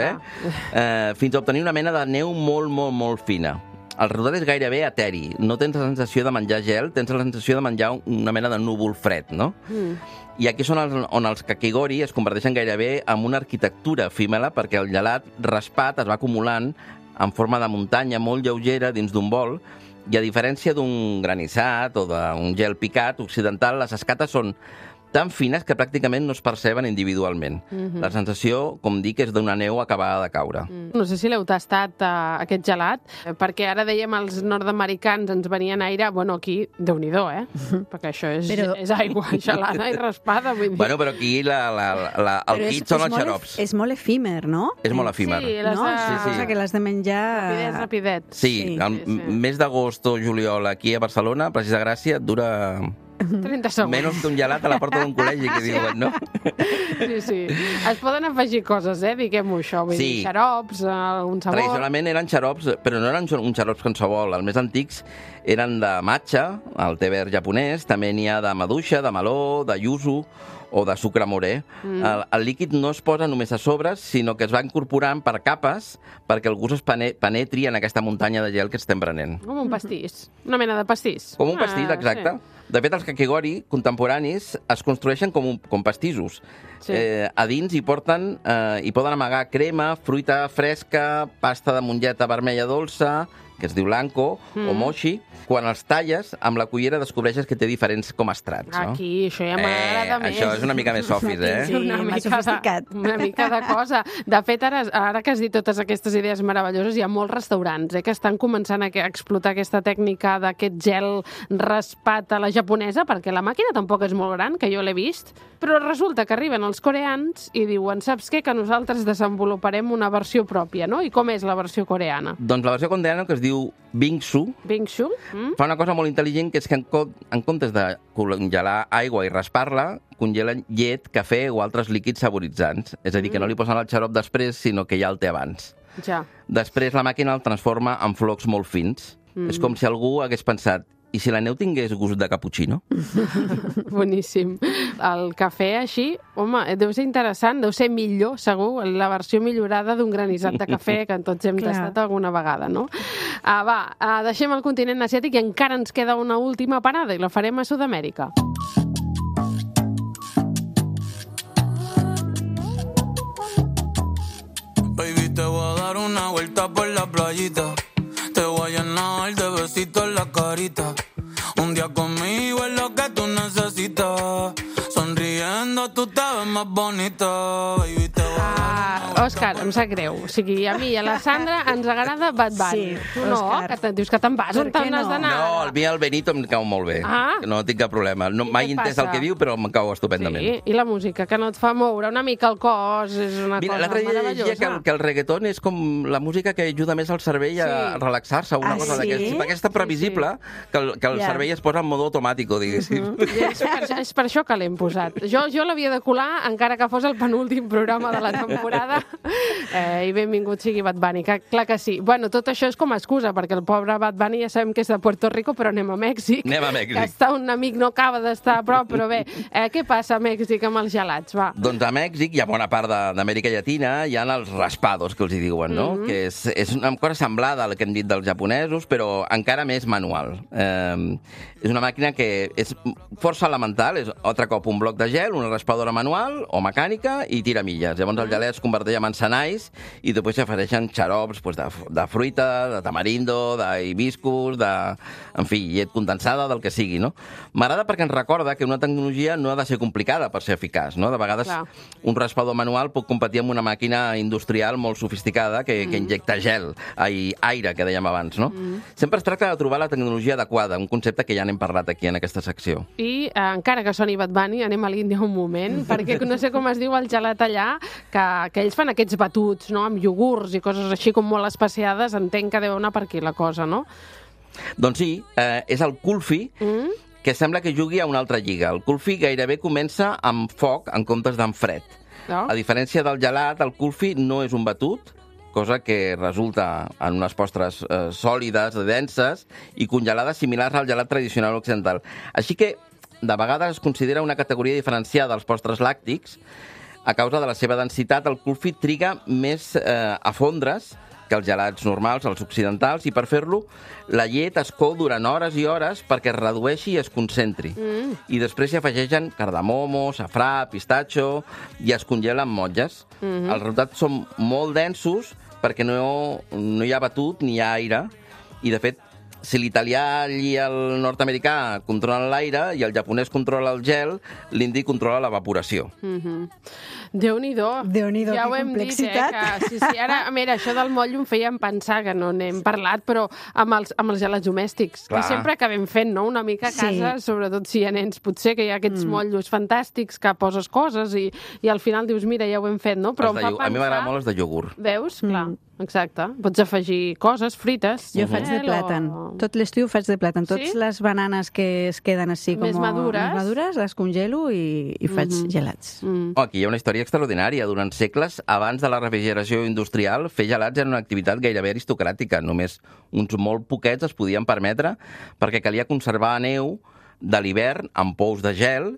fins a obtenir una mena de neu molt, molt, molt fina. El resultat és gairebé eteri. No tens la sensació de menjar gel, tens la sensació de menjar una mena de núvol fred, no? I aquí són on els kakigori es converteixen gairebé en una arquitectura efímera, perquè el gelat raspat es va acumulant en forma de muntanya molt lleugera dins d'un bol, i a diferència d'un granissat o d'un gel picat occidental, les escates són tan fines que pràcticament no es perceben individualment. La sensació, com dic, és d'una neu acabada de caure. No sé si l'heu tastat, aquest gelat, perquè ara dèiem els nord-americans ens venien aire, bueno, aquí, Déu-n'hi-do, perquè això és aigua gelada i raspada, vull dir. Bueno, però aquí el kit són els xarops. És molt efímer, no? És molt efímer. Sí, cosa que l'has de menjar... Rapidet. Sí, el mes d'agost o juliol aquí a Barcelona, Precís de Gràcia, dura 30 segons. Menys que un gelat a la porta d'un col·legi, que diuen, no? Sí. Es poden afegir coses, diguem-ho això. Vull dir, xarops, un sabor... Tradicionalment eren xarops, però no eren uns xarops qualsevol. Els més antics eren de matcha, el té verd japonès, també n'hi ha de maduixa, de meló, de yuzu o de sucre morè. El líquid no es posa només a sobre, sinó que es va incorporant per capes perquè el gust es penetri en aquesta muntanya de gel que estem prenent. Com un pastís. Una mena de pastís. Com un pastís, exacte. Sí. De fet, els kakigori contemporanis es construeixen com pastissos. Sí. A dins hi poden amagar crema, fruita fresca, pasta de mongeta vermella dolça, que es diu lanko, o mochi. Quan els talles, amb la cullera descobreixes que té diferents com estrats, no? Aquí, això ja m'agrada més. Això és una mica més sofis, Sí, més sofisticat. Una mica de cosa. De fet, ara que has dit totes aquestes idees meravelloses, hi ha molts restaurants que estan començant a explotar aquesta tècnica d'aquest gel raspat a la japonesa, perquè la màquina tampoc és molt gran, que jo l'he vist, però resulta que arriben els coreans i diuen, saps què? Que nosaltres desenvoluparem una versió pròpia, no? I com és la versió coreana? Doncs la versió coreana, que es diu Bingsu, fa una cosa molt intel·ligent, que és que en comptes de congelar aigua i raspar-la, congelen llet, cafè o altres líquids saboritzants. És a dir, que no li posen el xarop després, sinó que ja el té abans. Ja. Després la màquina el transforma en flocs molt fins. És com si algú hagués pensat, i si la neu tingués gust de cappuccino? Boníssim. El cafè així, home, deu ser interessant, deu ser millor, segur, la versió millorada d'un granissat de cafè que tots hem tastat alguna vegada, no? Deixem el continent asiàtic i encara ens queda una última parada i la farem a Sud-amèrica. Baby, te voy a dar una vuelta por la playita. Te voy a llenar de besitos la carita. Un día conmigo es lo que tú necesitas. Sonríe. bonita, baby, te voy a dar una Òscar, em sap greu. O sigui, a mi i a la Sandra ens agrada Bad Bunny. Sí, tu no, Òscar. que dius que te'n vas. On Per què n'has no? d'anar? No, el mi el Benito em cau molt bé. No tinc cap problema. No, mai he entès el que diu, però em cau estupendament. Sí, i la música, que no et fa moure una mica el cos, és una cosa L'altre dia llegia meravellosa. que el reggaeton és com la música que ajuda més al cervell a relaxar-se, una cosa d'aquestes. Perquè és tan previsible que el cervell es posa en modo automàtic, diguéssim. És per això que l'hem posat. Jo l'havia de colar, encara que fos el penúltim programa de la temporada, i benvingut sigui Bad Bunny, que clar que sí. Bueno, tot això és com a excusa, perquè el pobre Bad Bunny ja sabem que és de Puerto Rico, però anem a Mèxic. Que està un amic, no acaba d'estar a prop, però bé, què passa a Mèxic amb els gelats, va? Doncs a Mèxic i a bona part d'Amèrica Llatina hi ha els raspados, que els hi diuen, no? Que és una cosa semblada al que hem dit dels japonesos, però encara més manual. És una màquina que és força elemental, és altre cop un bloc de gel, una raspadora manual o mecànica i tira milles. Llavors el gelet es converteix en encenalls i després s'ofereixen xarops de fruita, de tamarindo, d'hibiscus, en fi, llet condensada, del que sigui, no? M'agrada perquè ens recorda que una tecnologia no ha de ser complicada per ser eficaç, no? De vegades un raspador manual pot competir amb una màquina industrial molt sofisticada que injecta gel, aire, que dèiem abans, no? Sempre es tracta de trobar la tecnologia adequada, un concepte que ja n'hem parlat aquí en aquesta secció. I encara que soni Bad Bunny, anem a l'Índia un moment, perquè no sé com es diu el gelat allà, que ells fan aquests batuts, no?, amb iogurts i coses així com molt especiades, entenc que deu anar per aquí la cosa, no? Doncs sí, és el kulfi, que sembla que jugui a una altra lliga. El kulfi gairebé comença amb foc en comptes d'en fred. A diferència del gelat, el kulfi no és un batut, cosa que resulta en unes postres sòlides, denses i congelades similars al gelat tradicional occidental. Així que, de vegades, es considera una categoria diferenciada dels postres làctics. A causa de la seva densitat, el kulfi triga més a fondre's que els gelats normals, els occidentals, i per fer-lo, la llet es cou durant hores i hores perquè es redueixi i es concentri. I després s'hi afegeixen cardamomo, safrà, pistatxo, i es congela en motlles. Els resultats són molt densos perquè no hi ha batut ni hi ha aire, i de fet, si l'italià i el nord-americà controlen l'aire i el japonès controla el gel, l'indi controla l'evaporació. Déu-n'hi-do. Déu-n'hi-do, ja que ho hem complexitat. dit, sí. Ara, mira, això del motllo em feia pensar, que no n'hem parlat, però amb els gelats domèstics, que sempre acabem fent, no?, una mica a casa, sobretot si hi ha nens, potser, que hi ha aquests motllos fantàstics que poses coses i al final dius, mira, ja ho hem fet, no? Però em fa pensar... A mi m'agraden molt els de iogurt. Veus? Clar. Exacte. Pots afegir coses, frites. Jo faig de plàtan. Tot l'estiu faig de plàtan. Totes les bananes que es queden així com més madures, les congelo i faig gelats. Aquí hi ha una història extraordinària. Durant segles, abans de la refrigeració industrial, fer gelats era una activitat gairebé aristocràtica. Només uns molt poquets es podien permetre perquè calia conservar neu de l'hivern amb pous de gel,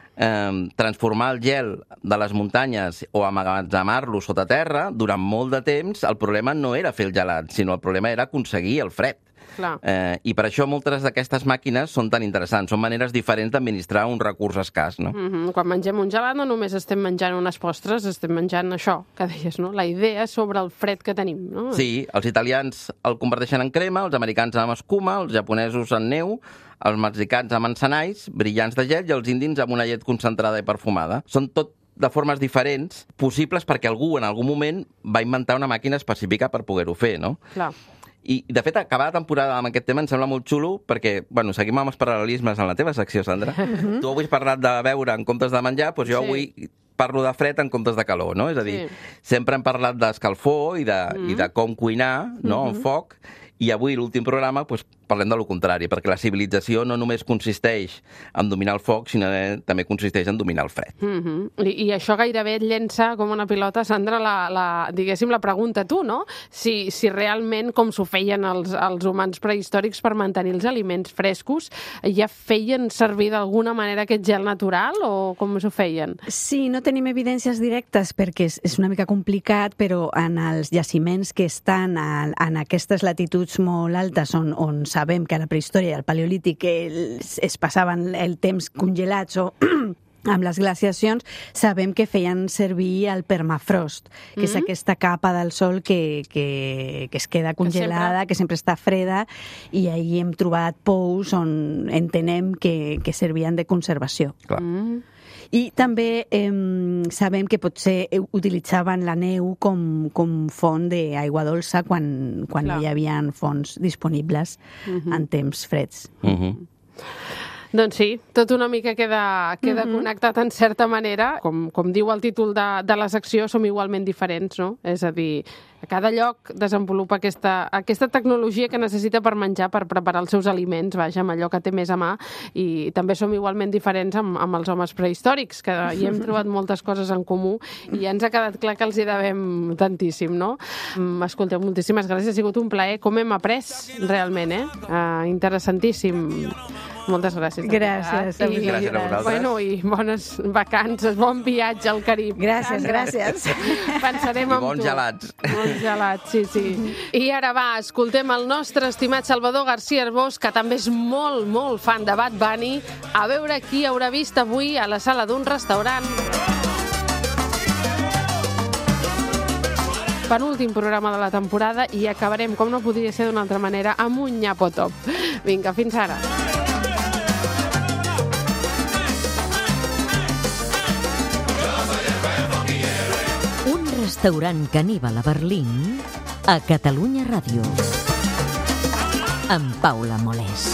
transformar el gel de les muntanyes o emmagatzemar-lo sota terra durant molt de temps. El problema no era fer el gelat, sinó el problema era aconseguir el fred. I per això moltes d'aquestes màquines són tan interessants. Són maneres diferents d'administrar un recurs escàs, no? Quan mengem un gelat no només estem menjant unes postres, estem menjant això que deies, no? La idea sobre el fred que tenim, no? Sí, els italians el converteixen en crema, els americans amb escuma, els japonesos en neu, els mexicans amb encenalls brillants de gel i els indis amb una llet concentrada i perfumada. Són tot de formes diferents, possibles perquè algú en algun moment va inventar una màquina específica per poder-ho fer, no? Clar. I, de fet, acabar la temporada amb aquest tema em sembla molt xulo perquè, bueno, seguim amb els paral·lelismes en la teva secció, Sandra. Tu avui has parlat de beure en comptes de menjar, doncs jo avui parlo de fred en comptes de calor, no? És a dir, sempre hem parlat d'escalfor i de com cuinar, no?, en foc, i avui, l'últim programa, doncs, parlem de lo contrari, perquè la civilització no només consisteix en dominar el foc, sinó que també consisteix en dominar el fred. I això gairebé et llença com una pilota, Sandra, diguéssim, la pregunta tu, no? Si realment, com s'ho feien els humans prehistòrics per mantenir els aliments frescos, ja feien servir d'alguna manera aquest gel natural o com s'ho feien? Sí, no tenim evidències directes perquè és una mica complicat, però en els jaciments que estan en aquestes latituds molt altes on sabem que a la prehistòria i al paleolític es passaven el temps congelats o amb les glaciacions, sabem que feien servir el permafrost, que és aquesta capa del sol que es queda congelada, que sempre està freda, i ahir hem trobat pous on entenem que servien de conservació. Clar. I també sabem que potser utilitzaven la neu com font d'aigua dolça quan no hi havia fonts disponibles en temps freds. Doncs sí, tot una mica queda connectat en certa manera. Com diu el títol de la secció, som igualment diferents, no? És a dir, cada lloc desenvolupa aquesta tecnologia que necessita per menjar, per preparar els seus aliments, vaja, amb allò que té més a mà, i també som igualment diferents amb els homes prehistòrics, que hi hem trobat moltes coses en comú i ja ens ha quedat clar que els hi devem tantíssim, no? Escolteu, moltíssimes gràcies, ha sigut un plaer, com hem après realment, Interessantíssim. Moltes gràcies. Gràcies. Gràcies a vosaltres. Bueno, i bones vacances, bon viatge al Carib. Gràcies. Pensarem en tu. Bons gelats. Bons gelats, sí. I ara escoltem el nostre estimat Salvador García Arbós, que també és molt, molt fan de Bad Bunny, a veure qui haurà vist avui a la sala d'un restaurant. Penúltim programa de la temporada i acabarem, com no podria ser d'una altra manera, amb un nyapo top. Vinga, fins ara. Restaurant caníbal a Berlín, a Catalunya Ràdio. Amb Paula Molés.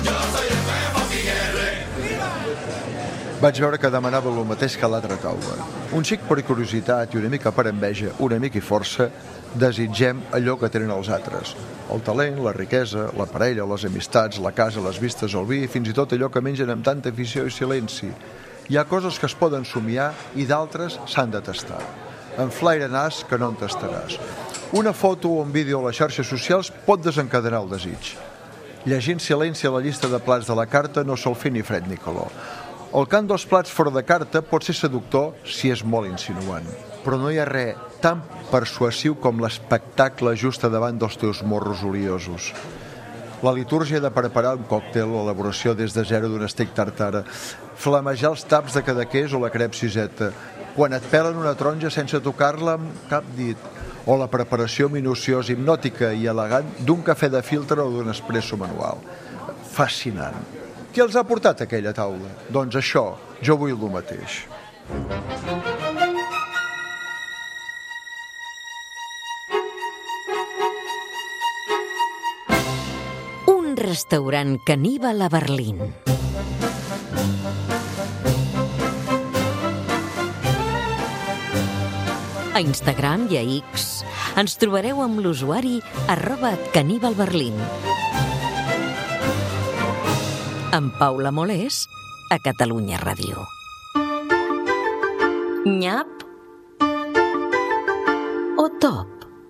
Vaig veure que demanava el mateix que l'altra taula. Un xic per curiositat i una mica per enveja, una mica i força, desitgem allò que tenen els altres. El talent, la riquesa, la parella, les amistats, la casa, les vistes, el vi i fins i tot allò que mengen amb tanta afició i silenci. Hi ha coses que es poden somiar i d'altres s'han de tastar. En flaire nas que no en tastaràs. Una foto o un vídeo a les xarxes socials pot desencadenar el desig. Llegir en silenci a la llista de plats de la carta no sol fer ni fred ni calor. El cant dels plats fora de carta pot ser seductor si és molt insinuant, però no hi ha res tan persuasiu com l'espectacle just davant dels teus morros oliosos. La litúrgia de preparar un còctel o l'elaboració des de zero d'un steak tartare, flamejar els taps de cadaqués o la crep siseta, quan et pelen una taronja sense tocar-la amb cap dit, o la preparació minuciosa, hipnòtica i elegant d'un cafè de filtre o d'un espresso manual. Fascinant. Qui els ha portat a aquella taula? Doncs això, jo vull el mateix. Un restaurant caníbal a Berlín. A Instagram i a X ens trobareu amb l'usuari @caníbalberlín. Amb Paula Molés, a Catalunya Ràdio. Nyap o top?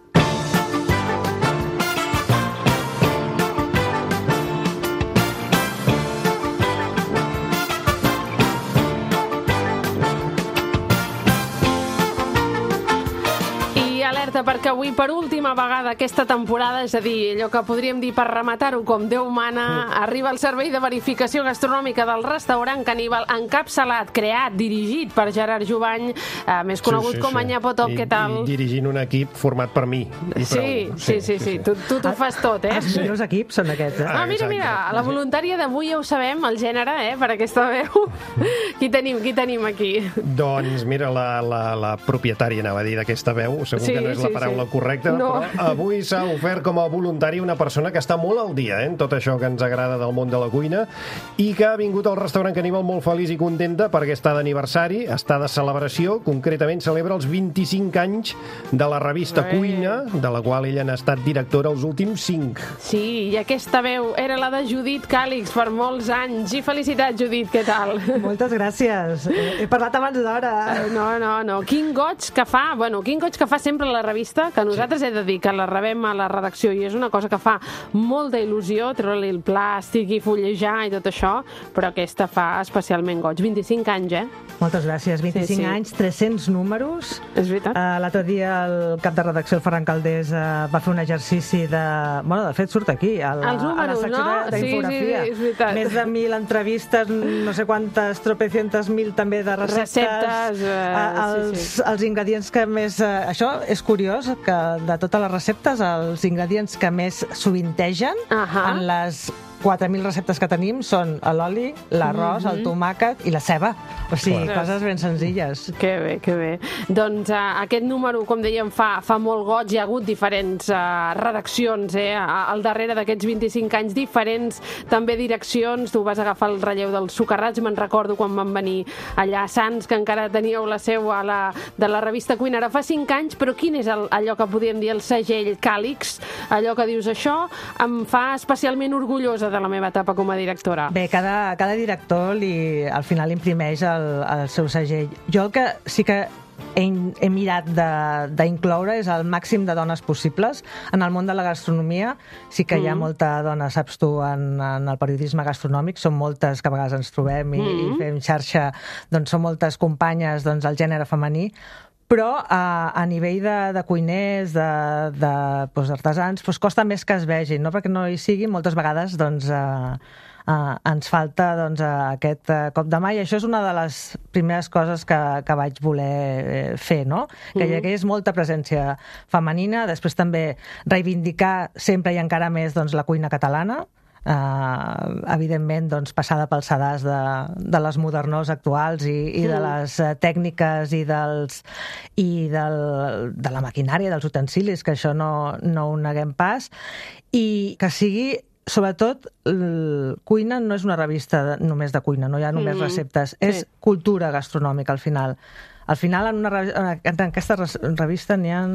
Perquè avui, per última vegada aquesta temporada, és a dir, allò que podríem dir per rematar-ho com Déu mana, arriba el servei de verificació gastronòmica del restaurant caníbal encapçalat, creat, dirigit per Gerard Jubany, més conegut com a Nyapo Top. Què tal? I dirigint un equip format per mi. Sí. Tu t'ho fas tot, Els millors equips són aquests, Mira, la voluntària d'avui ja ho sabem, el gènere, per aquesta veu. Qui tenim aquí? Doncs mira, la propietària, anava a dir, d'aquesta veu, segur que no és la paraula correcta, però avui s'ha ofert com a voluntari una persona que està molt al dia en tot això que ens agrada del món de la cuina i que ha vingut al restaurant caníbal molt feliç i contenta perquè està d'aniversari, està de celebració, concretament celebra els 25 anys de la revista Cuina, de la qual ella n'ha estat directora els últims 5. Sí, i aquesta veu era la de Judit Càlix per molts anys. I felicitats, Judit, què tal? Moltes gràcies. He parlat abans d'hora. No. Quin goig que fa sempre la revista, que nosaltres he de dir que la rebem a la redacció i és una cosa que fa molta il·lusió, treure-li el plàstic i fullejar i tot això, però aquesta fa especialment goig. 25 anys, Moltes gràcies. 25 anys, 300 números. És veritat. L'altre dia el cap de redacció, el Ferran Caldés, va fer un exercici de... Bueno, de fet, surt aquí, a la secció d'infografia. Sí, és veritat. Més de 1.000 entrevistes, no sé quantes, tropecientes mil també de receptes. Els ingredients que més... Això és curiós, que de totes les receptes, els ingredients que més sovintegen en les 4.000 receptes que tenim són l'oli, l'arròs, el tomàquet i la ceba. O sigui, coses ben senzilles. Que bé, que bé. Doncs aquest número, com dèiem, fa molt goig. Hi ha hagut diferents redaccions al darrere d'aquests 25 anys, diferents també direccions. Tu vas agafar el relleu dels Socarrats, me'n recordo quan van venir allà a Sants, que encara teníeu la seu de la revista Cuina. Ara fa 5 anys, però quin és allò que podríem dir el segell Càlix? Allò que dius, això em fa especialment orgullosa de la meva etapa com a directora. Bé, cada director al final imprimeix el seu segell. Jo el que sí que he mirat d'incloure és el màxim de dones possibles. En el món de la gastronomia sí que hi ha molta dona, saps tu, en el periodisme gastronòmic. Són moltes que a vegades ens trobem i fem xarxa, doncs són moltes companyes del gènere femení, però a nivell de cuiners, d'artesans, costa més que es vegin, no? Perquè no hi sigui, moltes vegades ens falta aquest cop de mà, i això és una de les primeres coses que vaig voler fer, no? Que hi hagués molta presència femenina, després també reivindicar sempre i encara més la cuina catalana, evidentment passada pel sedàs de les modernors actuals i de les tècniques i de la maquinària, dels utensilis, que això no ho neguem pas, i que sigui, sobretot, Cuina no és una revista només de cuina, no hi ha només receptes, és cultura gastronòmica al final. Al final, en aquesta revista n'hi ha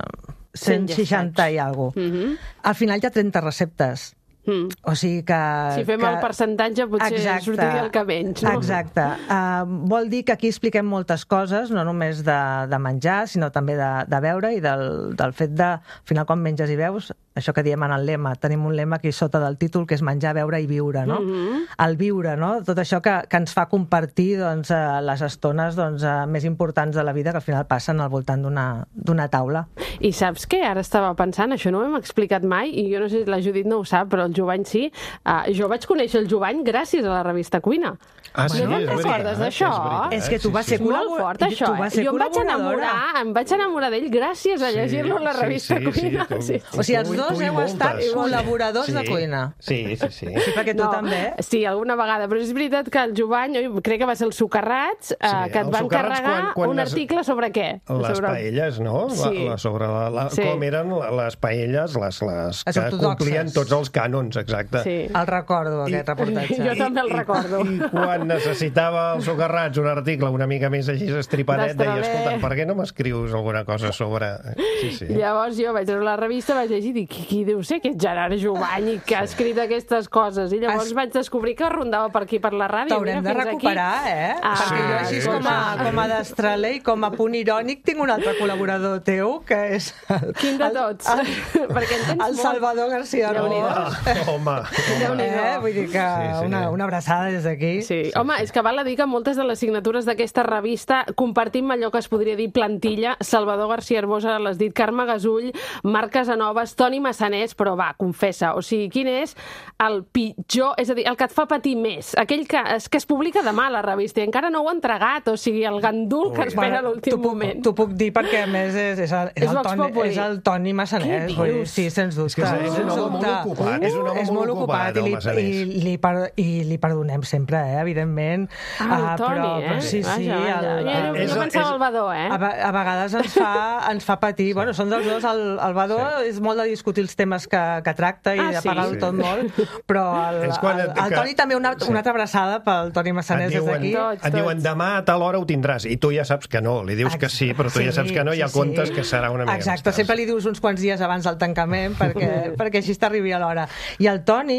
160 i alguna cosa. Al final hi ha 30 receptes. O sigui que... Si fem el percentatge potser sortiria el que menys, no? Exacte. Vol dir que aquí expliquem moltes coses, no només de menjar, sinó també de beure i del fet de, al final, quan menges i veus, això que diem en el lema, tenim un lema aquí sota del títol que és menjar, beure i viure, no? El viure, no? Tot això que ens fa compartir les estones més importants de la vida que al final passen al voltant d'una taula. I saps què? Ara estava pensant, això no ho hem explicat mai, i jo no sé si la Judit no ho sap, però el Jovany sí. Jo vaig conèixer el Jovany gràcies a la revista Cuina. Ah, sí? No te'n recordes d'això? És que tu vas ser molt fort, això. Jo em vaig enamorar d'ell gràcies a llegir-lo a la revista Cuina. O sigui, els dos heu estat col·laboradors de Cuina. Sí. Sí, perquè tu també. Sí, alguna vegada, però és veritat que el Jovany, crec que va ser el Socarrats, que et van carregar un article sobre què? Les paelles, no? Sobre com eren les paelles, les que complien tots els cànons, exacte. El recordo, aquest reportatge. Jo també el recordo. I quan necessitava el Socarrats un article una mica més així estripadet, deia, escolta, per què no m'escrius alguna cosa sobre... Llavors jo vaig veure la revista, vaig llegir i dic, qui deu ser aquest Gerard Jovany que ha escrit aquestes coses? I llavors vaig descobrir que rondava per aquí, per la ràdio. T'haurem de recuperar, perquè jo així com a destraler i com a punt irònic tinc un altre col·laborador teu, que és... Quin de tots? El Salvador García Robles. Home. Vull dir que una abraçada des d'aquí. Sí. Home, és que val a dir que moltes de les signatures d'aquesta revista compartim allò que es podria dir plantilla. Salvador García Herbosa, l'has dit, Carme Gasull, Marc Casanovas, Toni Massanés, però va, confessa, o sigui, quin és el pitjor, és a dir, el que et fa patir més, aquell que es publica demà a la revista i encara no ho ha entregat, o sigui, el gandul que espera a l'últim moment. T'ho puc dir perquè, a més, és el Toni Massanés. Sí, sens dubte. És un home molt ocupat. És molt ocupat, i li perdonem sempre, evidentment. El Toni, Sí. Jo pensava al Badó, A vegades ens fa patir. Bueno, són dels dos. El Badó és molt de discutir els temes que tracta i de parlar-ho tot molt, però el Toni també una altra abraçada pel Toni Massanés des d'aquí. Et diuen, demà a tal hora ho tindràs, i tu ja saps que no. Li dius que sí, però tu ja saps que no, i ja comptes que serà una mica. Exacte, sempre li dius uns quants dies abans del tancament perquè així t'arribi a l'hora. I el Toni...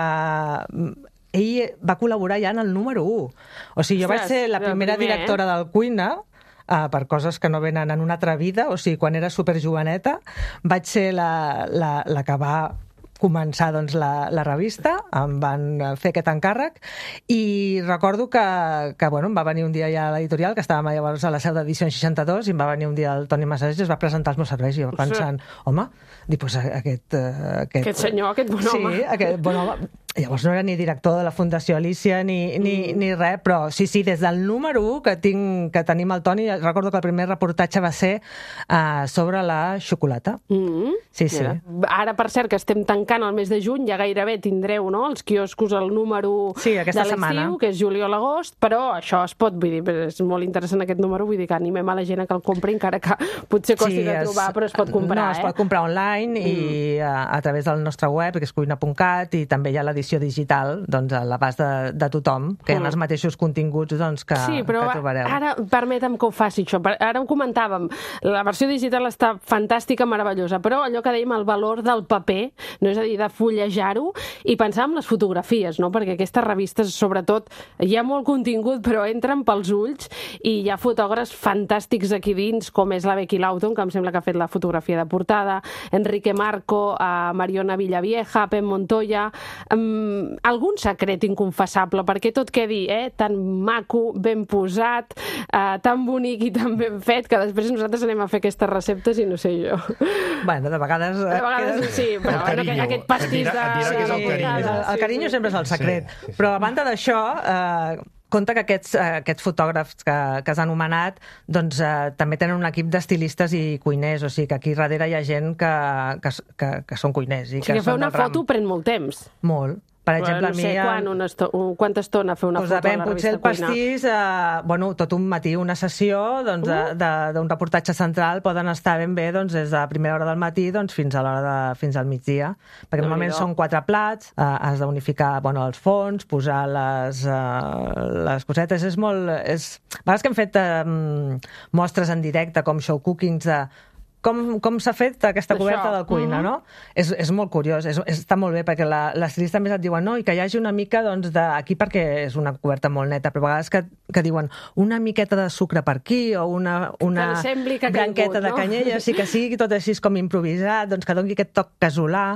ell va col·laborar ja en el número 1. O sigui, jo vaig ser la primera directora del Cuina, per coses que no venen en una altra vida, o sigui, quan era superjoveneta, vaig ser la que va començar la revista, em van fer aquest encàrrec, i recordo que em va venir un dia ja a l'editorial, que estàvem llavors a la seu d'Edició 62, i em va venir un dia el Toni Massanés i es va presentar els meus serveis, i jo pensant, home, aquest senyor, aquest bon home. Sí, aquest bon home. Llavors no era ni director de la Fundació Alícia ni res, però sí, des del número 1 que tenim el Toni, recordo que el primer reportatge va ser sobre la xocolata. Sí. Ara, per cert, que estem tancant el mes de juny, ja gairebé tindreu, no?, els quioscos el número de l'estiu, que és juliol-agost, però això es pot, vull dir, és molt interessant aquest número, vull dir que animem a la gent a que el compri, encara que potser costi de trobar, però es pot comprar, es pot comprar online i a través del nostre web, que és cuina.cat, i també hi ha l'edició digital, doncs, a l'abast de tothom, que hi ha els mateixos continguts que trobareu. Sí, però ara permetem que ho faci això. Ara ho comentàvem, la versió digital està fantàstica, meravellosa, però allò que dèiem, el valor del paper, no és a dir, de fullejar-ho, i pensar en les fotografies, no?, perquè aquestes revistes, sobretot, hi ha molt contingut, però entren pels ulls, i hi ha fotògrafs fantàstics aquí dins, com és la Becky Lawton, que em sembla que ha fet la fotografia de portada, Enrique Marco, Mariona Villavieja, Pep Montoya, algun secret inconfessable, perquè tot quedi tan maco, ben posat, tan bonic i tan ben fet, que després nosaltres anem a fer aquestes receptes i no sé jo. Bueno, de vegades sí, però aquest pastís el carinyo sempre és el secret. Però a banda d'això, compte que aquests fotògrafs que has anomenat doncs, també tenen un equip d'estilistes i cuiners, o sigui que aquí darrere hi ha gent que són cuiners. O sigui, fer una foto pren molt temps. Molt. Per exemple, no sé quanta estona fer una foto a la revista Cuina. Potser el pastís, tot un matí, una sessió d'un reportatge central poden estar ben bé des de la primera hora del matí fins al migdia, perquè normalment són 4 plats, has d'unificar els fons, posar les cosetes, és molt... A vegades que hem fet mostres en directe com show cookings de com s'ha fet aquesta coberta del cuina, no? És molt curiós, està molt bé, perquè l'estilista més et diuen no, i que hi hagi una mica aquí perquè és una coberta molt neta, però a vegades que diuen una miqueta de sucre per aquí o una branqueta de canyella, sí que sigui tot així com improvisat, doncs que doni aquest toc casolà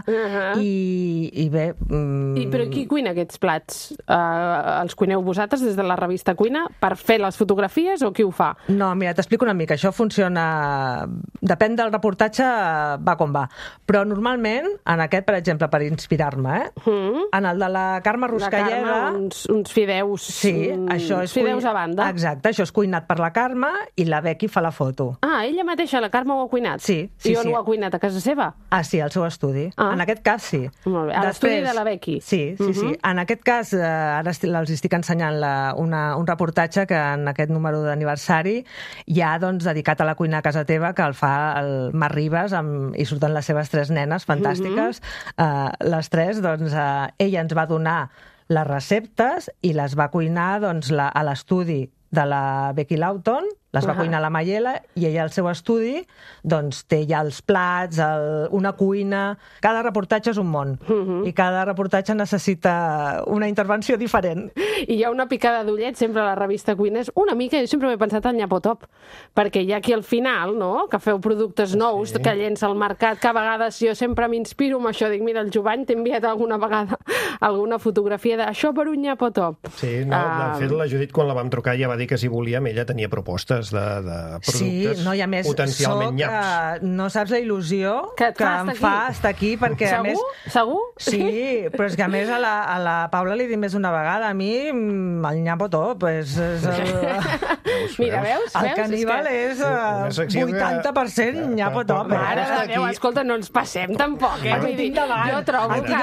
i bé... Però qui cuina aquests plats? Els cuineu vosaltres des de la revista Cuina per fer les fotografies o qui ho fa? No, mira, t'explico una mica, això funciona... Depèn del reportatge, va com va. Però normalment, en aquest, per exemple, per inspirar-me, en el de la Carme Ruscalleda... La Carme, uns fideus... Sí, això és... Fideus a banda. Exacte, això és cuinat per la Carme i la Becky fa la foto. Ah, ella mateixa, la Carme, ho ha cuinat? Sí. I on ho ha cuinat? A casa seva? Ah, sí, al seu estudi. En aquest cas, sí. Molt bé. A l'estudi de la Becky? Sí. En aquest cas, ara els estic ensenyant un reportatge que en aquest número d'aniversari hi ha dedicat a la cuina a casa teva, que el fa el Marc Ribas, i surten les seves 3 nenes fantàstiques. Les 3, ella ens va donar les receptes i les va cuinar a l'estudi de la Becky Lawton, les va cuinar la Mayela, i ella al seu estudi té ja els plats, una cuina... Cada reportatge és un món, i cada reportatge necessita una intervenció diferent. I hi ha una picada d'ullet sempre a la revista Cuina, és una mica, jo sempre m'he pensat al Nyapotop, perquè hi ha aquí al final, no?, que feu productes nous, que llença al mercat, que a vegades jo sempre m'inspiro amb això, dic, mira, el Jovany t'he enviat alguna vegada alguna fotografia d'això per un Nyapotop. Sí, no, de fet la Judit quan la vam trucar ja va dir que si volíem ella tenia propostes de productes potencialment nyaps. No saps la il·lusió que em fa estar aquí, perquè a més... Segur? Sí, però és que a més a la Paula li he dit més d'una vegada, a mi el Nyapotop és... Mira, veus? El caníbal és 80% Nyapotop. Mare de Déu, escolta, no ens passem tampoc, jo trobo que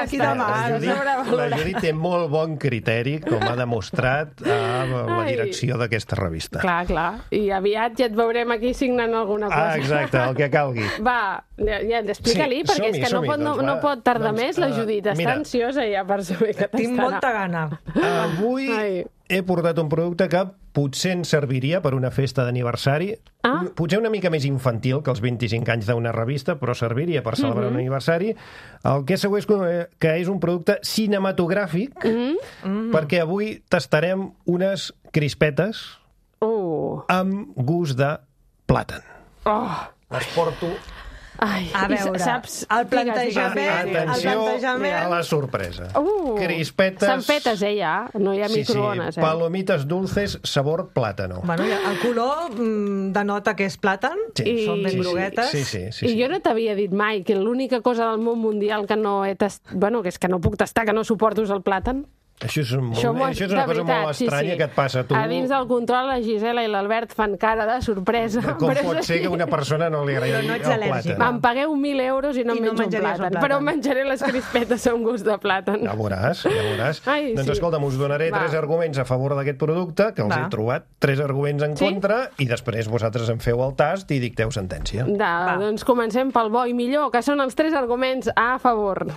la Judit té molt bon criteri, com ha demostrat la direcció d'aquesta revista. Clar. I aviat ja et veurem aquí signant alguna cosa. Exacte, el que calgui. Va, ja explica-li, perquè és que no pot tardar més la Judit. Està ansiosa ja per saber que t'està... Tinc molta gana. Avui he portat un producte que potser ens serviria per una festa d'aniversari, potser una mica més infantil que els 25 anys d'una revista, però serviria per celebrar un aniversari. El que segur és que és un producte cinematogràfic, perquè avui tastarem unes crispetes amb gust de plàtan. Les porto A veure, el plantejament a la sorpresa. Crispetes... S'han fetes, ja. No hi ha microones. Palomites dulces sabor plàtano. Bueno, el color denota que és plàtan. Són ben groguetes. I jo no t'havia dit mai que l'única cosa del món mundial que no he tastat... Bueno, que és que no puc tastar, que no suporto és el plàtan. Això és una cosa molt estranya que et passa a tu. A dins del control, la Gisela i l'Albert fan cara de sorpresa. Com pot ser que a una persona no li agradi el plàtan? Em pagueu 1.000 euros i no em menjo un plàtan. Però menjaré les crispetes amb gust de plàtan. Ja veuràs. Doncs escolta'm, us donaré 3 arguments a favor d'aquest producte, que els he trobat, 3 arguments en contra, i després vosaltres en feu el tast i dicteu sentència. Doncs comencem pel bo i millor, que són els 3 arguments a favor.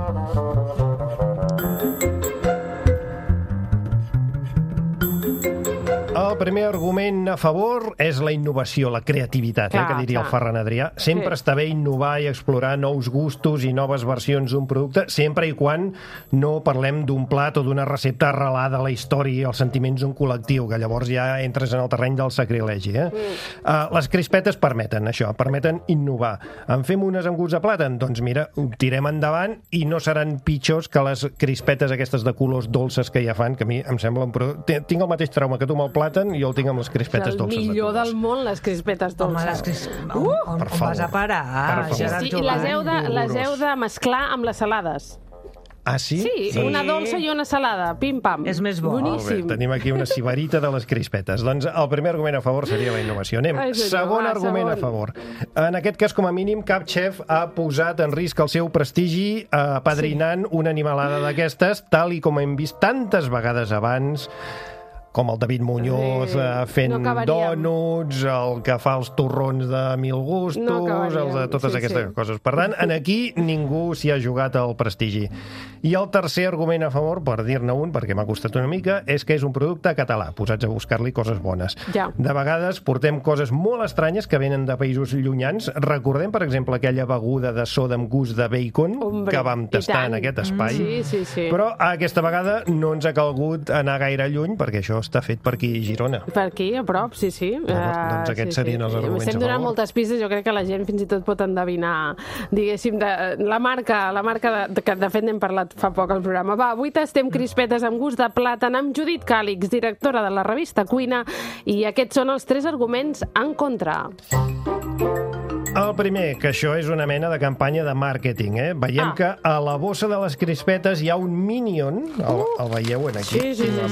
El primer argument a favor és la innovació, la creativitat, que diria el Ferran Adrià. Sempre està bé innovar i explorar nous gustos i noves versions d'un producte, sempre i quan no parlem d'un plat o d'una recepta arrelada a la història i als sentiments d'un col·lectiu, que llavors ja entres en el terreny del sacrilegi. Les crispetes permeten això, permeten innovar. En fem unes amb gust de plàtan? Doncs mira, ho tirem endavant i no seran pitjors que les crispetes aquestes de colors dolces que ja fan, que a mi em sembla un producte... Tinc el mateix trauma que tu amb el plàtan i jo el tinc amb les crispetes dolces. El millor del món, les crispetes dolces. On vas a parar? I les heu de mesclar amb les salades. Ah, sí? Sí, una dolça i una salada, pim-pam. És més bo. Boníssim. Tenim aquí una sibarita de les crispetes. Doncs el primer argument a favor seria la innovació. Segon argument a favor. En aquest cas, com a mínim, cap xef ha posat en risc el seu prestigi apadrinant una animalada d'aquestes, tal i com hem vist tantes vegades abans, com el David Muñoz fent dònuts, el que fa els torrons de mil gustos, els de totes aquestes coses. Per tant, aquí ningú s'hi ha jugat el prestigi. I el tercer argument a favor, per dir-ne un, perquè m'ha costat una mica, és que és un producte català, posats a buscar-li coses bones. De vegades portem coses molt estranyes que venen de països llunyans. Recordem, per exemple, aquella beguda de soda amb gust de bacon que vam tastar en aquest espai. Però aquesta vegada no ens ha calgut anar gaire lluny, perquè això està fet per aquí a Girona. Per aquí, a prop, sí. Doncs aquests serien els arguments a favor. Estem donant moltes pistes, jo crec que la gent fins i tot pot endevinar, diguéssim, la marca que de fet n'hem parlat fa poc al programa. Avui tastem crispetes amb gust de plàtan amb Judit Càlix, directora de la revista Cuina, i aquests són els 3 arguments en contra. El primer, que això és una mena de campanya de màrqueting. Veiem que a la bossa de les crispetes hi ha un Minion, el veieu aquí?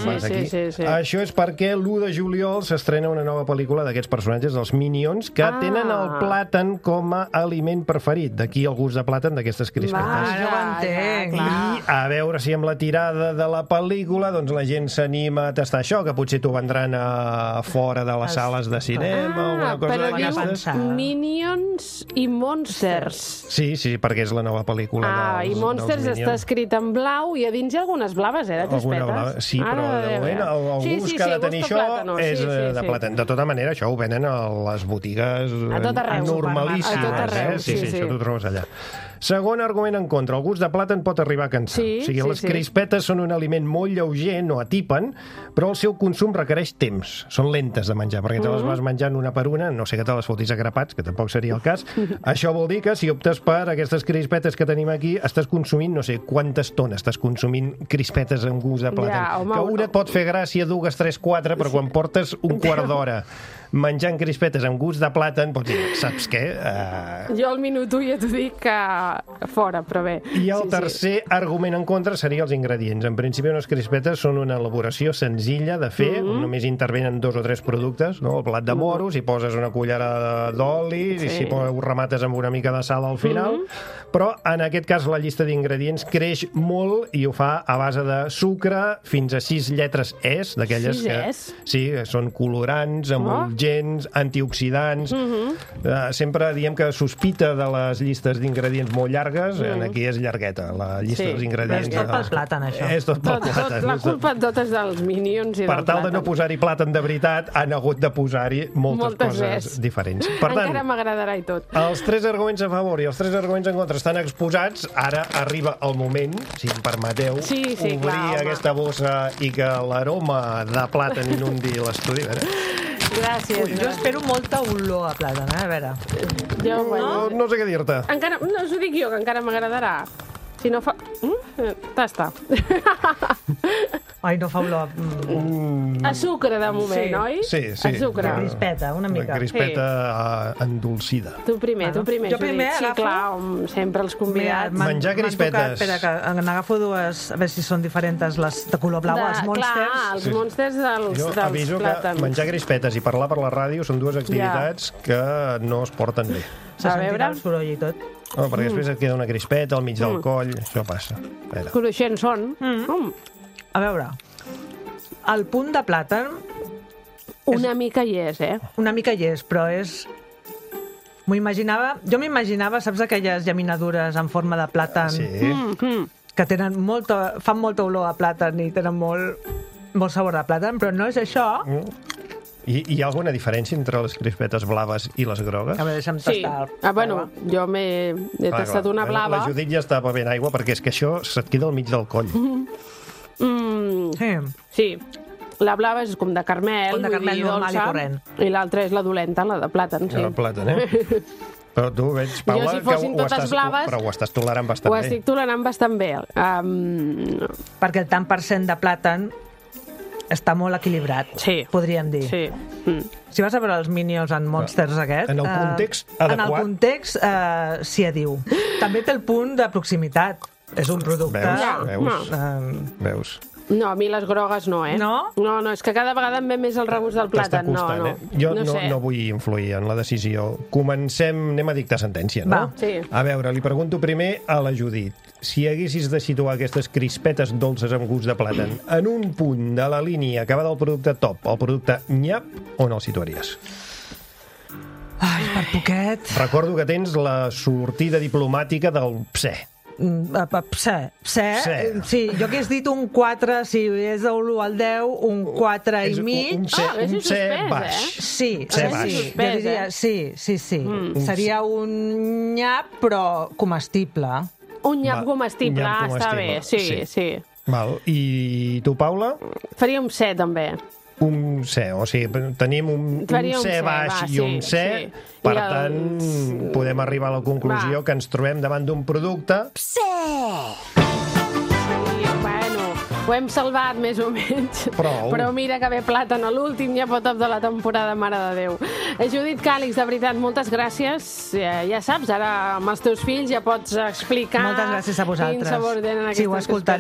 Sí. Això és perquè l'1 de juliol s'estrena una nova pel·lícula d'aquests personatges, dels Minions, que tenen el plàtan com a aliment preferit. D'aquí el gust de plàtan d'aquestes crispetes. Ja ho entenc. I a veure si amb la tirada de la pel·lícula doncs la gent s'anima a tastar això, que potser t'ho vendran a fora de les sales de cinema o alguna cosa d'aquestes. Minions i Monsters. Sí, perquè és la nova pel·lícula i Monsters està escrit en blau i a dins hi ha algunes blaves, de crispetes. Sí, però de moment el gust que ha de tenir això és de plàtan. De tota manera, això ho venen a les botigues normalíssimes. Sí, això t'ho trobes allà. Segon argument en contra. El gust de plàtan pot arribar a cansar. O sigui, les crispetes són un aliment molt lleuger, no atipen, però el seu consum requereix temps. Són lentes de menjar, perquè te les vas menjant una per una, no sé que te les fotis a grapats, que tampoc seria el cas. Això vol dir que si optes per aquestes crispetes que tenim aquí, estàs consumint, no sé, quanta estona estàs consumint crispetes amb gust de plàtan. Que una et pot fer gràcia, 2, 3, 4, però quan portes un quart d'hora menjant crispetes amb gust de plàtan, pots dir, saps què? Jo al minut 1 ja t'ho dic que fora, però bé. I el tercer argument en contra seria els ingredients. En principi, unes crispetes són una elaboració senzilla de fer, només intervenen 2 o 3 productes, no? El plat de moros, hi poses una cullerada d'oli, i si ho remates amb una mica de sal al final, però en aquest cas la llista d'ingredients creix molt i ho fa a base de sucre fins a 6 lletres S, d'aquelles que són colorants, emulgents, antioxidants. Sempre diem que sospita de les llistes d'ingredients molt llargues, aquí és llargueta, la llista dels ingredients. És tot pel plàtan, això. És tot pel plàtan. La culpa tot és dels Minions i del plàtan. Per tal de no posar-hi plàtan de veritat, han hagut de posar-hi moltes coses diferents. Per tant, encara m'agradarà i tot. Els 3 arguments a favor i els 3 arguments en contra estan exposats. Ara arriba el moment, si em permeteu, obrir aquesta bossa i que l'aroma de plàtan inundi l'estudi. Gràcies. Jo espero molta olor a plàtan, a veure. No sé què dir-te. Encara, no us ho dic jo, que encara m'agradarà. Si no fa... Tasta. Ai, no fa olor. A sucre, de moment, oi? Sí. A sucre. Una crispeta, una mica. Una crispeta endolcida. Tu primer, Jo primer Judit. Sí, clar, sempre els convidats. Menjar crispetes. Espera, que n'agafo dues, a veure si són diferents, les de color blau, els Monsters. Clar, els Monsters dels Jo aviso plàtans. que menjar crispetes i parlar per la ràdio són dues activitats que no es porten bé. Se sentirà el soroll i tot. No, perquè després et queda una crispeta al mig del coll, això passa. Cruixents són. A veure, el punt de plàtan... Una mica hi és, Una mica hi és, però és... Jo m'imaginava, saps aquelles llaminadures en forma de plàtan? Sí. Que fan molta olor a plàtan i tenen molt sabor de plàtan, però no és això. I hi ha alguna diferència entre les crispetes blaves i les grogues? A veure, deixa'm tastar. Bueno, jo he tastat una blava. La Judit ja està bevent aigua perquè és que això se't queda al mig del coll. Sí. La blava és com de carmel, normal i corrent. I l'altra és la dolenta, la de plàtan, sí. La plàtan, Però tu veig, Paula, si fossin totes blaves, però ho estàs tolerant bastant bé. Ho estic tolerant bastant bé. Perquè el tant per cent de plàtan està molt equilibrat, podríem dir. Sí. Si vas a veure els Minions en Monsters aquest... En el context adequat... En el context s'hi adiu. També té el punt de proximitat. És un producte... Veus? No, a mi les grogues no, No? No, és que cada vegada em ve més el regust del plàtan. No. Jo no vull influir en la decisió. Anem a dictar sentència, no? Va, sí. A veure, li pregunto primer a la Judit. Si haguessis de situar aquestes crispetes dolces amb gust de plàtan en un punt de la línia que va del producte top al producte nyap, on el situaries? Ai, per poquet. Recordo que tens la sortida diplomàtica del PSE. Sí, jo hagués dit un 4, si és de l'1 al 10, un 4 i mig. Un C baix. Sí, jo diria, sí. Seria un nyap, però comestible. Un nyap comestible, està bé, sí. Val. I tu, Paula? Faria un C, també. Un C, o sigui, tenim un C baix i un C, per tant, podem arribar a la conclusió que ens trobem davant d'un producte... C! Ho hem salvat, més o menys. Però mira que ve plàtan a l'últim nyapotop de la temporada, mare de Déu. Judit Càlix, de veritat, moltes gràcies. Ja saps, ara amb els teus fills ja pots explicar... Moltes gràcies a vosaltres. Quin sabor tenen aquestes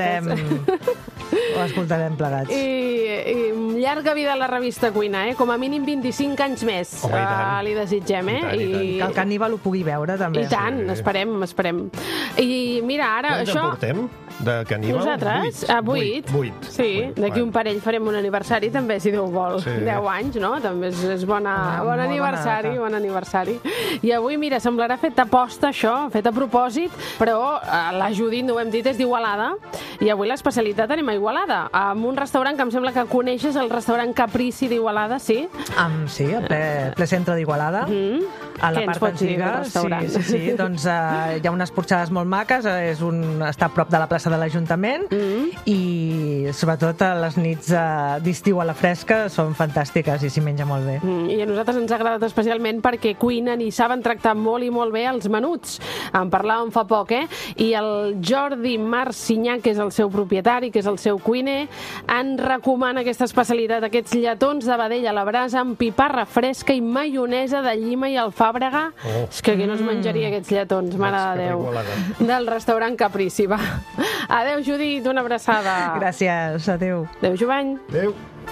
Ho escoltarem plegats. I llarga vida a la revista Cuina, Com a mínim 25 anys més. Li desitgem, I que el caníbal ho pugui veure, també. I tant, esperem. I mira, ara això... Quants en portem de caníbal? Nosaltres? 8. Sí, d'aquí un parell farem un aniversari, també, si Déu vol. 10 anys, no? També és bon aniversari. I avui, mira, semblarà fet a posta, això, fet a propòsit, però la Judit, no ho hem dit, és d'Igualada, i avui l'especialitat anem a Igualada, amb un restaurant que em sembla que coneixes, el restaurant Caprici d'Igualada, sí? Sí, al ple centre d'Igualada, a la part antiga. Sí, doncs hi ha unes porxades molt maques, està a prop de la plaça de l'Ajuntament, i sobretot a les nits d'estiu a la fresca són fantàstiques i s'hi menja molt bé. I a nosaltres ens ha agradat especialment perquè cuinen i saben tractar molt i molt bé els menuts. En parlàvem fa poc, I el Jordi Marcinyà, que és el seu propietari, que és el seu cuiner, en recomana aquesta especialitat, aquests lletons de vedella a la brasa amb piparra fresca i maionesa de llima i alfàbrega. És que qui no es menjaria aquests lletons, mare de Déu. Del restaurant Caprici, va. Adéu, Judit, una abraçada. Gràcies, adéu. Adéu, Jovany. Adéu.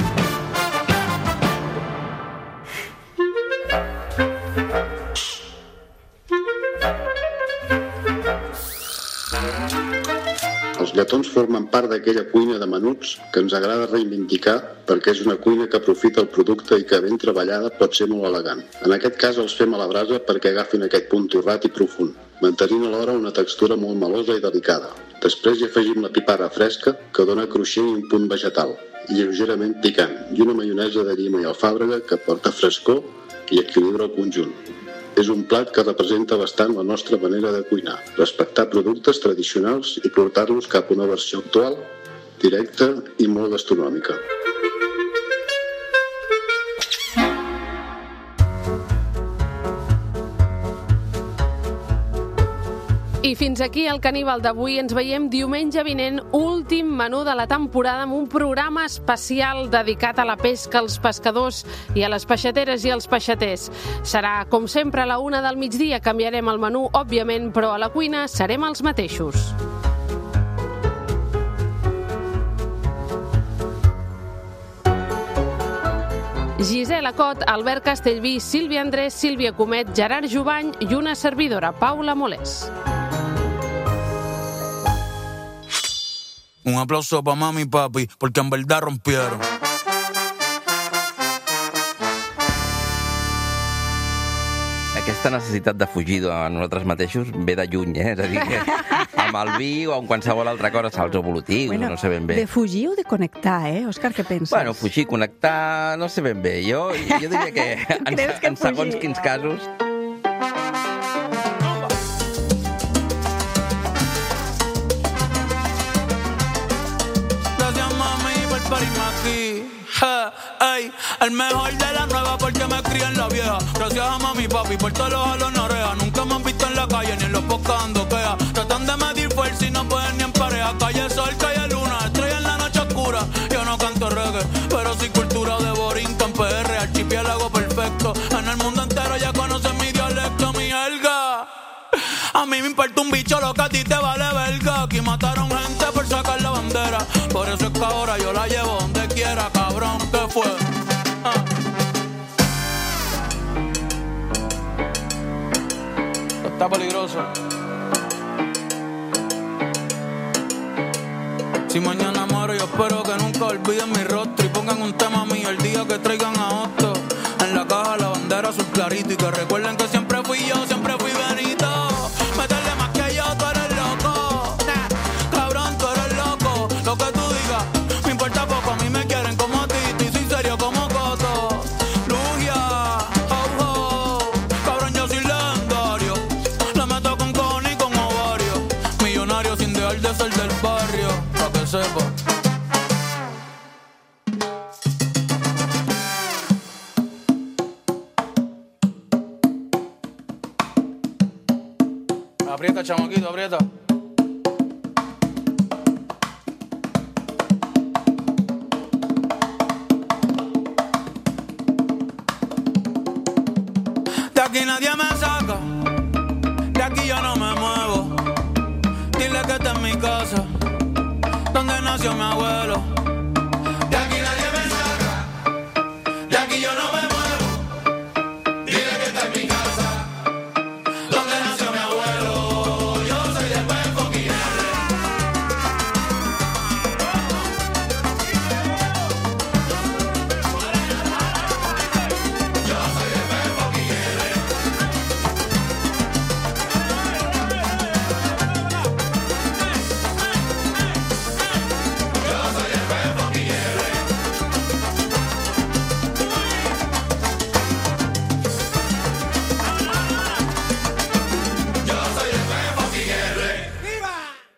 Els lletons formen part d'aquella cuina de menuts que ens agrada reivindicar perquè és una cuina que aprofita el producte i que ben treballada pot ser molt elegant. En aquest cas els fem a la brasa perquè agafin aquest punt torrat i profund, mantenint alhora una textura molt melosa i delicada. Després hi afegim la piparra fresca, que dona cruixent i un punt vegetal, lleugerament picant, i una maionesa de llima i alfàbrega que porta frescor i equilibra el conjunt. És un plat que representa bastant la nostra manera de cuinar, respectar productes tradicionals i portar-los cap a una versió actual, directa i molt gastronòmica. I fins aquí el Caníbal d'avui. Ens veiem diumenge vinent, últim menú de la temporada, amb un programa especial dedicat a la pesca, als pescadors i a les peixateres i als peixaters. Serà, com sempre, a la 1 del migdia. Canviarem el menú, òbviament, però a la cuina serem els mateixos. Gisela Cot, Albert Castellví, Sílvia Andrés, Sílvia Comet, Gerard Jubany i una servidora, Paula Molés. Un aplauso pa' mami y papi, porque en verdad rompieron. Aquesta necessitat de fugir a nosaltres mateixos ve de lluny, És a dir, que amb el vi o amb qualsevol altra cosa, salts evolutius, no sé ben bé. De fugir o de connectar, Òscar, què penses? Bueno, fugir, connectar, no sé ben bé. Jo diria que en segons quins casos... Gracias, mami, por parirme aquí. Ey, el mejor de la nueva porque me crié en la vieja. Gracias a mami y papi por todos los jalones orejas. Nunca me han visto en la calle ni en los podcasts dando quejas. Tratan de medir fuerza y no pueden ni en pareja. Calle sol, calle luna, estrella en la noche oscura. Yo no canto reggae, pero sí cultura de Borinquen, PR, archipiélago perfecto. En el mundo entero ya conocen mi dialecto, mi jerga. A mí me importa un bicho lo que a ti te vale verga. Aquí mataron gente por sacar la bandera. Por eso es que ahora yo la llevo donde quiera, cabrón, ¿qué fue? Está peligroso. Si mañana muero yo espero que nunca olviden mi rostro y pongan un tema mío el día que traigan a Otto. En la caja la bandera azul clarito y que recuerden que siempre fui yo, siempre fui Benito. Métele más que yo, tú eres loco. Cabrón, tú eres loco. Lo que tú digas, me importa poco. A mí me quieren como a ti, y soy serio como Coto. Lugia, oh, oh. Cabrón, yo soy legendario. Le meto con cojones y con ovario. Millonario sin dejar de ser del barrio. Pa' que sepa. Aprieta, chamaquito, aprieta. De aquí nadie me saca, de aquí yo no me muevo. Dile que esta es mi casa, donde nació mi abuelo.